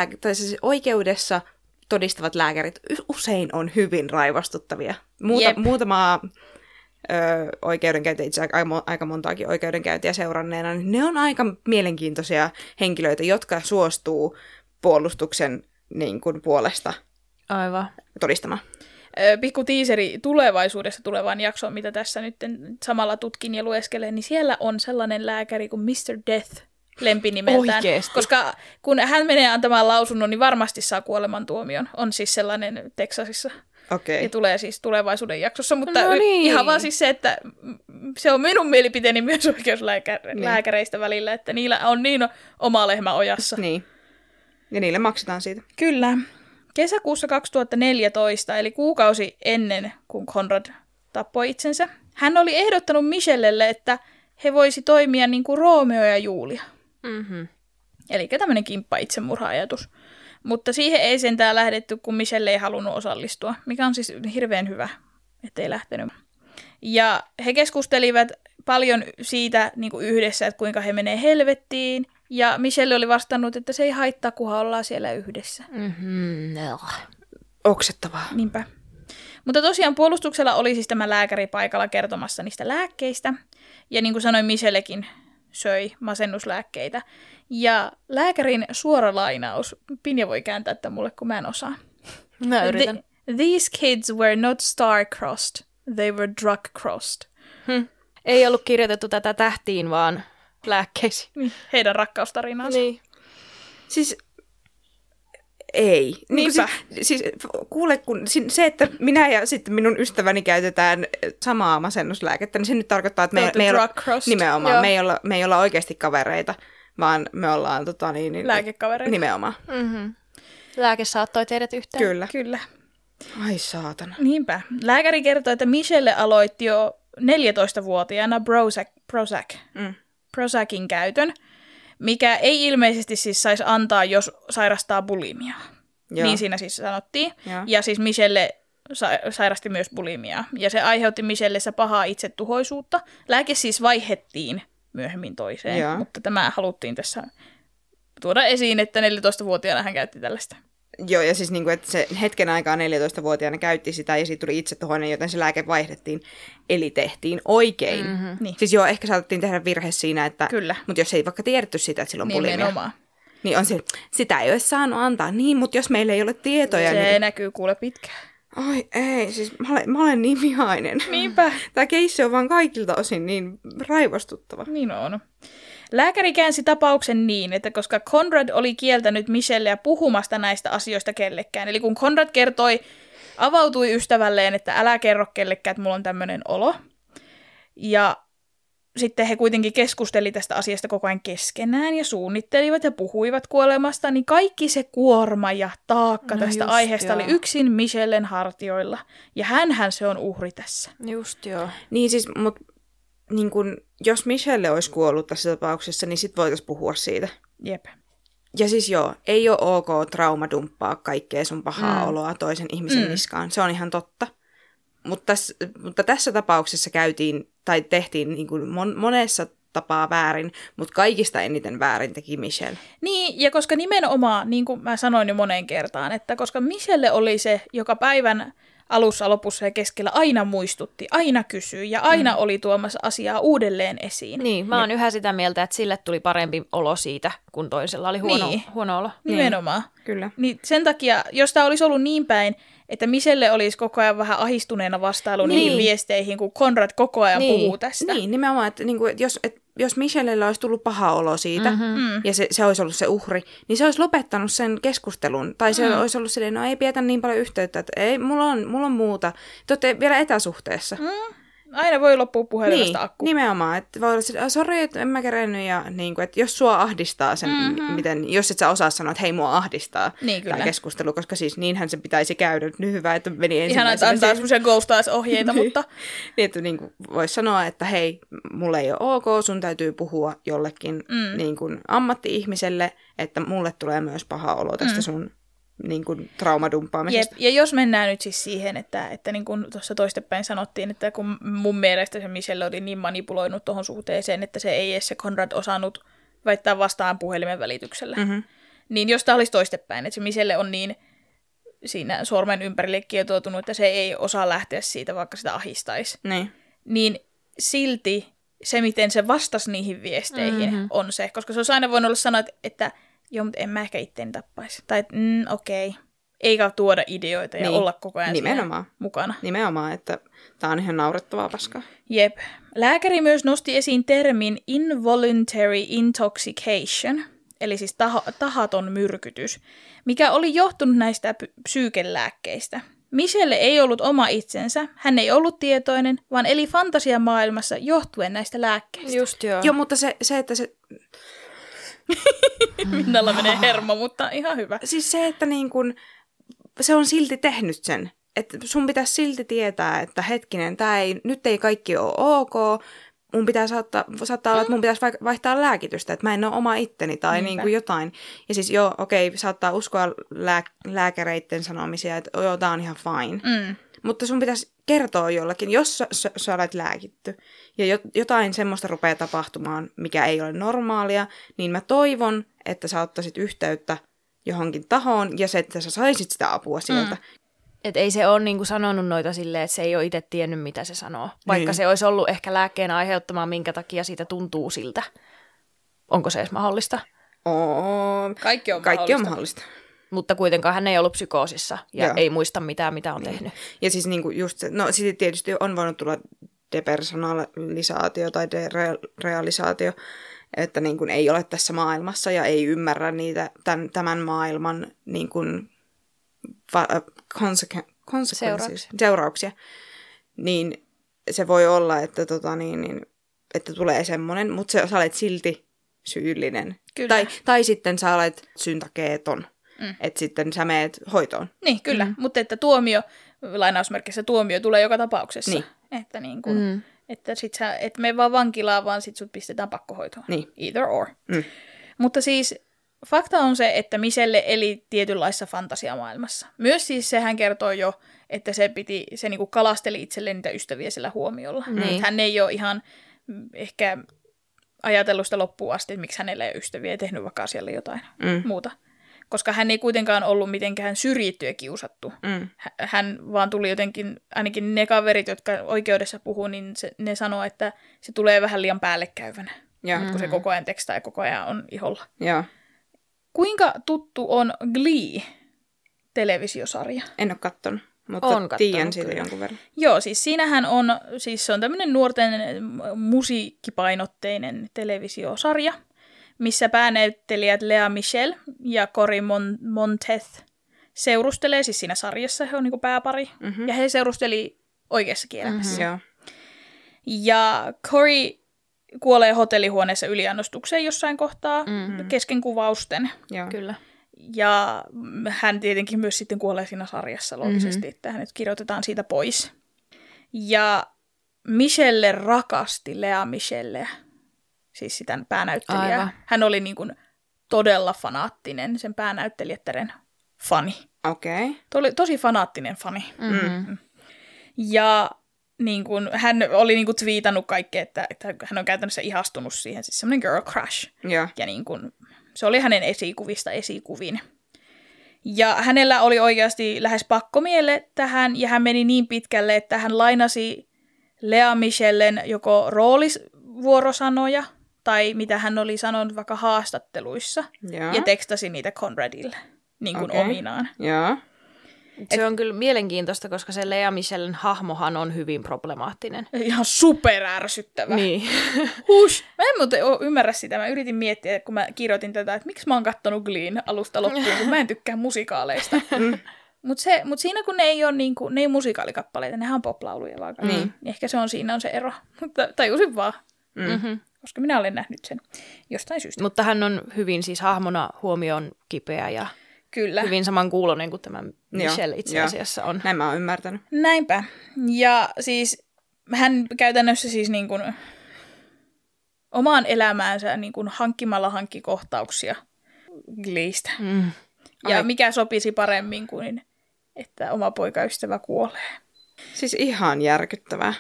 oikeudessa todistavat lääkärit usein on hyvin raivostuttavia. Muutamaa oikeudenkäyntiä, itse aika montaakin oikeudenkäyntiä seuranneena, niin ne on aika mielenkiintoisia henkilöitä, jotka suostuu puolustuksen niin kuin, puolesta todistamaan. Pikku tiiseri tulevaisuudessa tulevaan jaksoon, mitä tässä nyt samalla tutkin ja lueskelen, niin siellä on sellainen lääkäri kuin Mr. Death lempinimeltään. Oikeesti? Koska kun hän menee antamaan lausunnon, niin varmasti saa kuolemantuomion. On siis sellainen Teksasissa. Okay. Ja tulee siis tulevaisuuden jaksossa, mutta no niin. ihan vaan siis se, että se on minun mielipiteeni myös oikeuslääkäreistä välillä, että niillä on niin oma lehmä ojassa. Niin. Ja niille maksetaan siitä. Kyllä. Kesäkuussa 2014, eli kuukausi ennen kuin Conrad tappoi itsensä, hän oli ehdottanut Michellelle, että he voisi toimia niin kuin Romeo ja Julia. Mm-hmm. Eli tämmöinen kimppa-itsemurha-ajatus. Mutta siihen ei sentään lähdetty, kun Michelle ei halunnut osallistua, mikä on siis hirveän hyvä, ettei lähtenyt. Ja he keskustelivat paljon siitä niin kuin yhdessä, että kuinka he menee helvettiin. Ja Michelle oli vastannut, että se ei haittaa, kunhan ollaan siellä yhdessä. Mm-hmm. Oksettavaa. Niinpä. Mutta tosiaan puolustuksella oli siis tämä lääkäri paikalla kertomassa niistä lääkkeistä. Ja niin kuin sanoin, Michellekin söi masennuslääkkeitä. Ja lääkärin suora lainaus, Pinja voi kääntää tämän mulle, kun mä en osaa. Mä yritän. These kids were not star-crossed, they were drug-crossed. Ei ollut kirjoitettu tätä tähtiin, vaan lääkkeisiin. Niin, heidän rakkaustarinaansa. Niin. Siis ei. Niinpä. Siis kuule, kun se, että minä ja sitten minun ystäväni käytetään samaa masennuslääkettä, niin se nyt tarkoittaa, että nimenomaan, me ei olla oikeasti kavereita, vaan me ollaan lääkekavereita. Nimenomaan. Mm-hmm. Lääke saattoi teidät yhteen. Kyllä. Ai saatana. Niinpä. Lääkäri kertoi, että Michelle aloitti jo 14-vuotiaana Prozacin käytön, mikä ei ilmeisesti siis saisi antaa, jos sairastaa bulimiaa. Joo. Niin siinä siis sanottiin. Joo. Ja siis Michelle sairasti myös bulimiaa. Ja se aiheutti Michellessä pahaa itsetuhoisuutta. Lääke siis vaihdettiin myöhemmin toiseen, joo, mutta tämä haluttiin tässä tuoda esiin, että 14-vuotiaana hän käytti tällaista. Joo, ja siis että se hetken aikaa 14-vuotiaana käytti sitä ja siitä tuli itsetuhoinen, joten se lääke vaihdettiin, eli tehtiin oikein. Mm-hmm. Niin. Siis joo, ehkä saatettiin tehdä virhe siinä, että kyllä, mutta jos ei vaikka tiedetty sitä, että sillä on bulimia, niin on se, sitä ei ole saanut antaa. Niin, mutta jos meillä ei ole tietoja, se niin näkyy kuule pitkään. Ai ei, siis mä olen niin vihainen. Niinpä. Tämä keissi on vaan kaikilta osin niin raivostuttava. Niin on. Lääkäri käänsi tapauksen niin, että koska Conrad oli kieltänyt Michellea puhumasta näistä asioista kellekään, eli kun Conrad avautui ystävälleen, että älä kerro kellekään, että mulla on tämmöinen olo, ja sitten he kuitenkin keskusteli tästä asiasta koko ajan keskenään ja suunnittelivat ja puhuivat kuolemasta, niin kaikki se kuorma ja taakka tästä aiheesta oli yksin Michellen hartioilla. Ja hänhän se on uhri tässä. Just joo. Niin siis, mutta niin kun, jos Michelle olisi kuollut tässä tapauksessa, niin sit voitaisiin puhua siitä. Jep. Ja siis joo, ei ole ok traumadumppaa kaikkea sun pahaa oloa toisen ihmisen niskaan. Se on ihan totta. Mutta tässä tapauksessa tehtiin niin kuin monessa tapaa väärin, mutta kaikista eniten väärin teki Michelle. Niin, ja koska nimenomaan, niin kuin mä sanoin jo moneen kertaan, että koska Michelle oli se, joka päivän alussa, lopussa ja keskellä aina muistutti, aina kysyi ja aina oli tuomassa asiaa uudelleen esiin. Niin, mä oon yhä sitä mieltä, että sille tuli parempi olo siitä, kun toisella oli huono olo. Nimenomaan. Kyllä. Niin sen takia, jos tämä olisi ollut niin päin, että Michelle olisi koko ajan vähän ahistuneena vastailu niihin viesteihin, kun Conrad koko ajan puhuu tästä. Niin, nimenomaan, että niinku, jos Michellellä olisi tullut paha olo siitä, ja se olisi ollut se uhri, niin se olisi lopettanut sen keskustelun. Tai se olisi ollut silleen, no ei pidätä niin paljon yhteyttä, että ei, mulla on muuta. Te olette vielä etäsuhteessa. Aina voi loppua puhelimesta akku. Nimenomaan, että voi olla silleen, sori, että en mä kerennyt, ja niin kuin, että jos sua ahdistaa sen, jos et sä osaa sanoa, että hei, mua ahdistaa tämä keskustelu, koska siis niinhän se pitäisi käydä. Nyt hyvä, että meni ensimmäisenä. Ihan antaa semmoisia ghostaus-ohjeita, mutta... Niin, että niin kuin voisi sanoa, että hei, mulle ei ole ok, sun täytyy puhua jollekin niin kuin ammatti-ihmiselle, että mulle tulee myös paha olo tästä sun niin kuin traumadumppaamisesta. Ja jos mennään nyt siis siihen, että niin kuin tuossa toistepäin sanottiin, että kun mun mielestä se Michelle oli niin manipuloinut tuohon suhteeseen, että se ei edes se Conrad osannut väittää vastaan puhelimen välityksellä. Niin jos tämä olisi toistepäin, että se Michelle on niin siinä sormen ympärille kietoutunut, että se ei osaa lähteä siitä, vaikka sitä ahistaisi, niin silti se, miten se vastasi niihin viesteihin, on se. Koska se olisi aina voinut olla sanoa, että joo, mutta en mä ehkä itteeni tappaisi. Tai okei. Eikä tuoda ideoita ja olla koko ajan mukana. Nimenomaan, että tää on ihan naurettavaa paskaa. Jep. Lääkäri myös nosti esiin termin involuntary intoxication, eli siis tahaton myrkytys, mikä oli johtunut näistä psyykelääkkeistä. Michelle ei ollut oma itsensä, hän ei ollut tietoinen, vaan eli fantasiamaailmassa johtuen näistä lääkkeistä. Just joo. Joo, mutta se että se... Minnalla menee hermo, mutta ihan hyvä. Siis se, että niin kun, se on silti tehnyt sen. Että sun pitäisi silti tietää, että hetkinen, nyt ei kaikki ole ok. Mun pitää saattaa olla, että mun pitäisi vaihtaa lääkitystä, että mä en ole oma itteni tai niin kuin jotain. Ja siis joo, okei, saattaa uskoa lääkäreiden sanomisia, että joo, tää on ihan fine. Mutta sun pitäisi kertoa jollakin, jos sä olet lääkitty ja jotain semmoista rupeaa tapahtumaan, mikä ei ole normaalia, niin mä toivon, että sä ottaisit yhteyttä johonkin tahoon ja se, että sä saisit sitä apua sieltä. Et ei se ole niinku sanonut noita silleen, että se ei ole itse tiennyt, mitä se sanoo. Vaikka se olisi ollut ehkä lääkkeen aiheuttamaan, minkä takia siitä tuntuu siltä. Onko se edes mahdollista? Kaikki on mahdollista. Mutta kuitenkaan hän ei ollut psykoosissa ja ei muista mitään, mitä on tehnyt. Ja siis niinku just se, no sitten tietysti on voinut tulla depersonalisaatio tai derealisaatio, että niin kuin ei ole tässä maailmassa ja ei ymmärrä niitä tämän maailman niin kuin seurauksia. Niin se voi olla, että, että tulee semmoinen, mutta sä olet silti syyllinen. Tai sitten sä olet syntakeeton. Että sitten sä meet hoitoon. Niin, kyllä. Mutta että tuomio, lainausmerkissä tuomio tulee joka tapauksessa. Niin. Että, niin kun, että sit sä et mene vaan vankilaan, vaan sit sut pistetään pakkohoitoon. Niin. Either or. Mutta siis fakta on se, että Michelle eli tietynlaisessa fantasiamaailmassa. Myös siis sehän kertoo jo, että se niinku kalasteli itselleen niitä ystäviä sillä huomiolla. Hän ei ole ihan ehkä ajatellut sitä loppuun asti, että miksi hänellä ei ole ystäviä ja tehnyt vaikka asialle jotain muuta. Koska hän ei kuitenkaan ollut mitenkään syrjitty ja kiusattu. Hän vaan tuli jotenkin, ainakin ne kaverit, jotka oikeudessa puhuu, niin ne sanoo, että se tulee vähän liian päällekkäyvänä. Kun se koko ajan tekstaa ja koko ajan on iholla. Ja. Kuinka tuttu on Glee-televisiosarja? En ole kattonut, mutta tiedän siitä jonkun verran. Joo, siis siinähän on, siis se on tämmöinen nuorten musiikkipainotteinen televisiosarja, missä päänäyttelijät Lea Michele ja Cory Monteth seurustelee, siis siinä sarjassa he on niin kuin pääpari, ja he seurusteli oikeassakin elämässä. Ja Cory kuolee hotellihuoneessa yliannostukseen jossain kohtaa kesken kuvausten. Kyllä. Ja hän tietenkin myös sitten kuolee siinä sarjassa loogisesti, että hänet kirjoitetaan siitä pois. Ja Michelle rakasti Lea Micheleä. Siis sitä päänäyttelijää. Aivan. Hän oli niin kuin todella fanaattinen, sen päänäyttelijättären fani. Okei. Tosi fanaattinen fani. Ja niin kuin, hän oli niin kuin twiitannut kaikkea, että hän on käytännössä ihastunut siihen. Siis semmoinen girl crush. Ja niin kuin, se oli hänen esikuvista esikuvin. Ja hänellä oli oikeasti lähes pakkomielle tähän, ja hän meni niin pitkälle, että hän lainasi Lea Michellen joko roolisvuorosanoja, tai mitä hän oli sanonut vaikka haastatteluissa, ja tekstasi niitä Conradille, niin kuin ominaan. Se on kyllä mielenkiintoista, koska se Lea Michellen hahmohan on hyvin problemaattinen. Ihan superärsyttävä. Niin. Hush. Mä en muuten ymmärrä sitä. Mä yritin miettiä, kun mä kirjoitin tätä, että miksi mä oon kattonut Gleen alusta loppuun, kun mä en tykkää musikaaleista. Mutta siinä kun ne ei ole niinku, ne ei musikaalikappaleita, nehän on poplauluja vaan. Niin ehkä se on, siinä on se ero. Mutta tajusin vaan. Koska minä olen nähnyt sen jostain syystä. Mutta hän on hyvin siis hahmona huomioon kipeä ja kyllä. Hyvin samankuuloinen kuin tämä Michelle itse asiassa on. Näin mä oon ymmärtänyt. Näinpä. Ja siis hän käytännössä siis niin kuin omaan elämäänsä niin kuin hankkimalla hankki kohtauksia Gleestä. Ja mikä sopisi paremmin kuin, että oma poikaystävä kuolee. Siis ihan järkyttävää.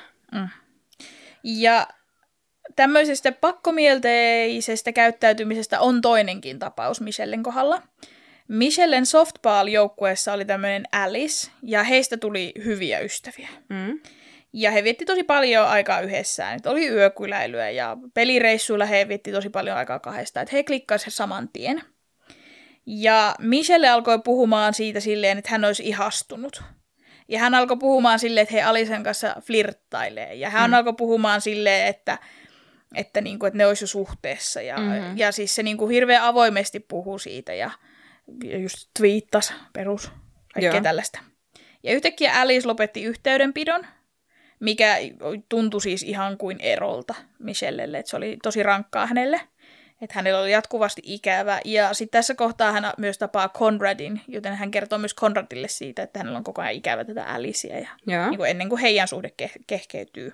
Ja tämmöisestä pakkomielteisestä käyttäytymisestä on toinenkin tapaus Michellen kohdalla. Michellen softball-joukkueessa oli tämmöinen Alice, ja heistä tuli hyviä ystäviä. Ja he vietti tosi paljon aikaa yhdessään. Et oli yökyläilyä ja pelireissuilla he vietti tosi paljon aikaa kahdestaan. Et he klikkasivat saman tien. Ja Michelle alkoi puhumaan siitä silleen, että hän olisi ihastunut. Ja hän alkoi puhumaan silleen, että he Alicen kanssa flirttailee. Ja hän alkoi puhumaan silleen, että ne olisi jo suhteessa. Ja siis se niinku hirveän avoimesti puhui siitä ja just twiittasi perus kaikkea tällaista. Ja yhtäkkiä Alice lopetti yhteydenpidon, mikä tuntui siis ihan kuin erolta Michellelle. Että se oli tosi rankkaa hänelle. Että hänellä oli jatkuvasti ikävä. Ja sitten tässä kohtaa hän myös tapaa Conradin, joten hän kertoo myös Conradille siitä, että hänellä on koko ajan ikävä tätä Alicea. Ja niin kuin ennen kuin heidän suhde kehkeytyy.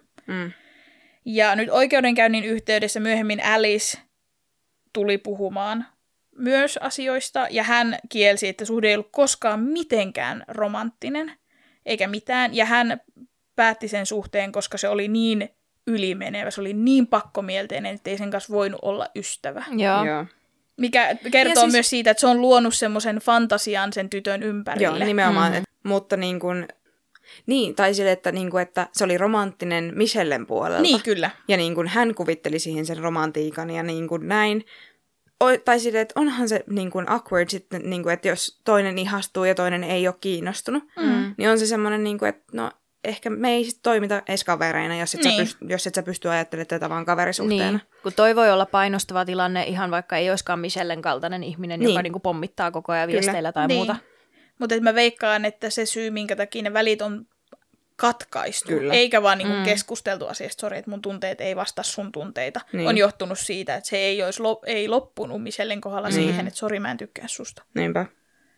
Ja nyt oikeudenkäynnin yhteydessä myöhemmin Alice tuli puhumaan myös asioista. Ja hän kielsi, että suhde ei ollut koskaan mitenkään romanttinen, eikä mitään. Ja hän päätti sen suhteen, koska se oli niin ylimenevä. Se oli niin pakkomielteinen, että ei sen kanssa voinut olla ystävä. Joo. Mikä kertoo siis myös siitä, että se on luonut semmoisen fantasian sen tytön ympärille. Joo, nimenomaan. Mutta niin kuin, tai sille, että se oli romanttinen Michellen puolelta. Niin, kyllä. Ja niin kuin hän kuvitteli siihen sen romantiikan ja niin kuin näin. Tai sille, että onhan se niin kuin awkward sitten, niin kuin, että jos toinen ihastuu ja toinen ei ole kiinnostunut, niin on se semmoinen, niin kuin, että no ehkä me ei sit toimita edes kavereina, jos et sä pysty ajattelemaan tätä vaan kaverisuhteena. Niin, kun toi voi olla painostava tilanne ihan vaikka ei olisikaan Michellen kaltainen ihminen, joka niinku pommittaa koko ajan viesteillä tai muuta. Mutta mä veikkaan, että se syy, minkä takia ne välit on katkaistu, eikä vaan niinku keskusteltu asiasta, sori, että mun tunteet ei vastaa sun tunteita, on johtunut siitä, että se ei loppunut Michellen kohdalla siihen, että sori, mä en tykkää susta. Niinpä.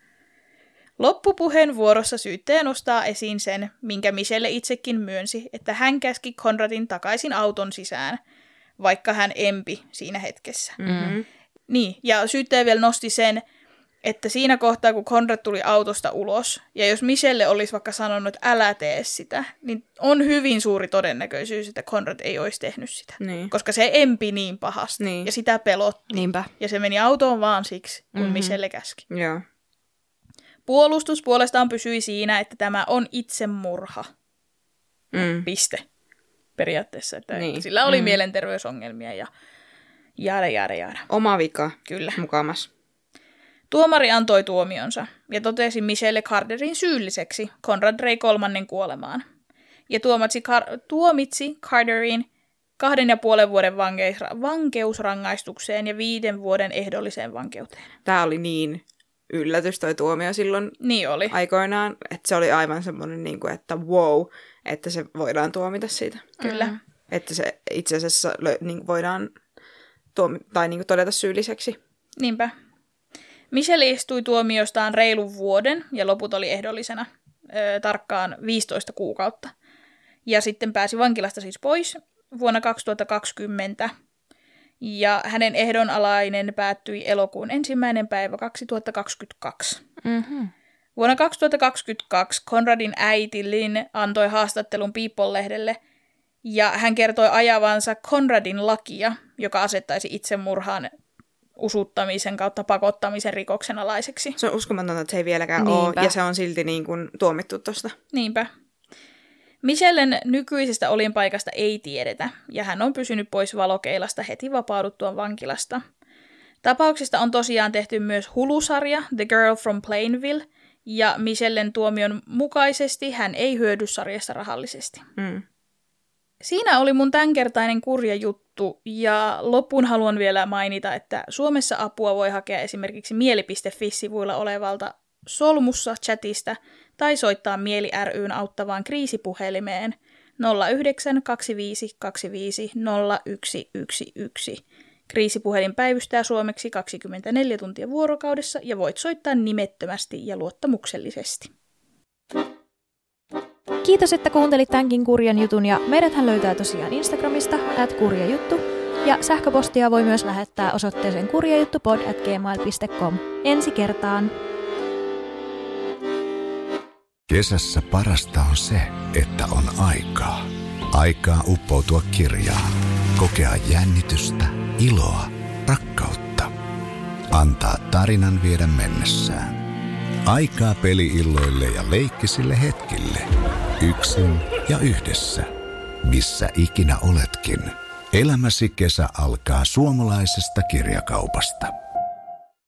Loppupuheenvuorossa syyttäjä nostaa esiin sen, minkä Michelle itsekin myönsi, että hän käski Conradin takaisin auton sisään, vaikka hän empi siinä hetkessä. Niin, ja syyttäjä vielä nosti sen, että siinä kohtaa, kun Conrad tuli autosta ulos, ja jos Michelle olisi vaikka sanonut, että älä tee sitä, niin on hyvin suuri todennäköisyys, että Conrad ei olisi tehnyt sitä. Koska se empi niin pahasti, ja sitä pelotti. Niinpä. Ja se meni autoon vaan siksi, kun Michelle käski. Joo. Puolustus puolestaan pysyi siinä, että tämä on itsemurha. Piste. Periaatteessa. Että sillä oli mielenterveysongelmia ja jaada. Oma vika. Kyllä. Mukamas. Tuomari antoi tuomionsa ja totesi Michelle Carterin syylliseksi Conrad Ray III kuolemaan. Ja tuomitsi Carterin 2,5 vuoden vankeusrangaistukseen ja 5 vuoden ehdolliseen vankeuteen. Tämä oli niin yllätys toi tuomio silloin aikoinaan, että se oli aivan semmoinen, niin kuin, että wow, että se voidaan tuomita siitä. Kyllä. Että se itse asiassa niin voidaan todeta syylliseksi. Niinpä. Michelle istui tuomiostaan reilun vuoden ja loput oli ehdollisena tarkkaan 15 kuukautta. Ja sitten pääsi vankilasta siis pois vuonna 2020. Ja hänen ehdonalainen päättyi elokuun 1. päivä 2022. Vuonna 2022 Conradin äiti Lynn antoi haastattelun People-lehdelle ja hän kertoi ajavansa Conradin lakia, joka asettaisi itsemurhaan usuttamisen kautta pakottamisen rikoksen alaiseksi. Se on uskomatonta, että se ei vieläkään ole ja se on silti niin kuin tuomittu tuosta. Niinpä. Michellen nykyisestä olinpaikasta ei tiedetä, ja hän on pysynyt pois valokeilasta heti vapauduttuaan vankilasta. Tapauksesta on tosiaan tehty myös Hulu-sarja The Girl from Plainville, Ja Michellen tuomion mukaisesti hän ei hyödy sarjasta rahallisesti. Siinä oli mun tämänkertainen kurja juttu, ja loppuun haluan vielä mainita, että Suomessa apua voi hakea esimerkiksi mieli.fi-sivuilla olevalta Solmussa chatista tai soittaa Mieli ry:n auttavaan kriisipuhelimeen 09 25 25 0111. Kriisipuhelin päivystää suomeksi 24 tuntia vuorokaudessa ja voit soittaa nimettömästi ja luottamuksellisesti. Kiitos, että kuuntelit tämänkin kurjan jutun, ja meidäthän löytää tosiaan Instagramista @kurjajuttu, ja sähköpostia voi myös lähettää osoitteeseen kurjajuttupod@gmail.com. Ensi kertaan! Kesässä parasta on se, että on aikaa. Aikaa uppoutua kirjaan, kokea jännitystä, iloa, rakkautta. Antaa tarinan viedä mennessään. Aikaa peli-illoille ja leikkisille hetkille. Yksin ja yhdessä. Missä ikinä oletkin. Elämäsi kesä alkaa suomalaisesta kirjakaupasta.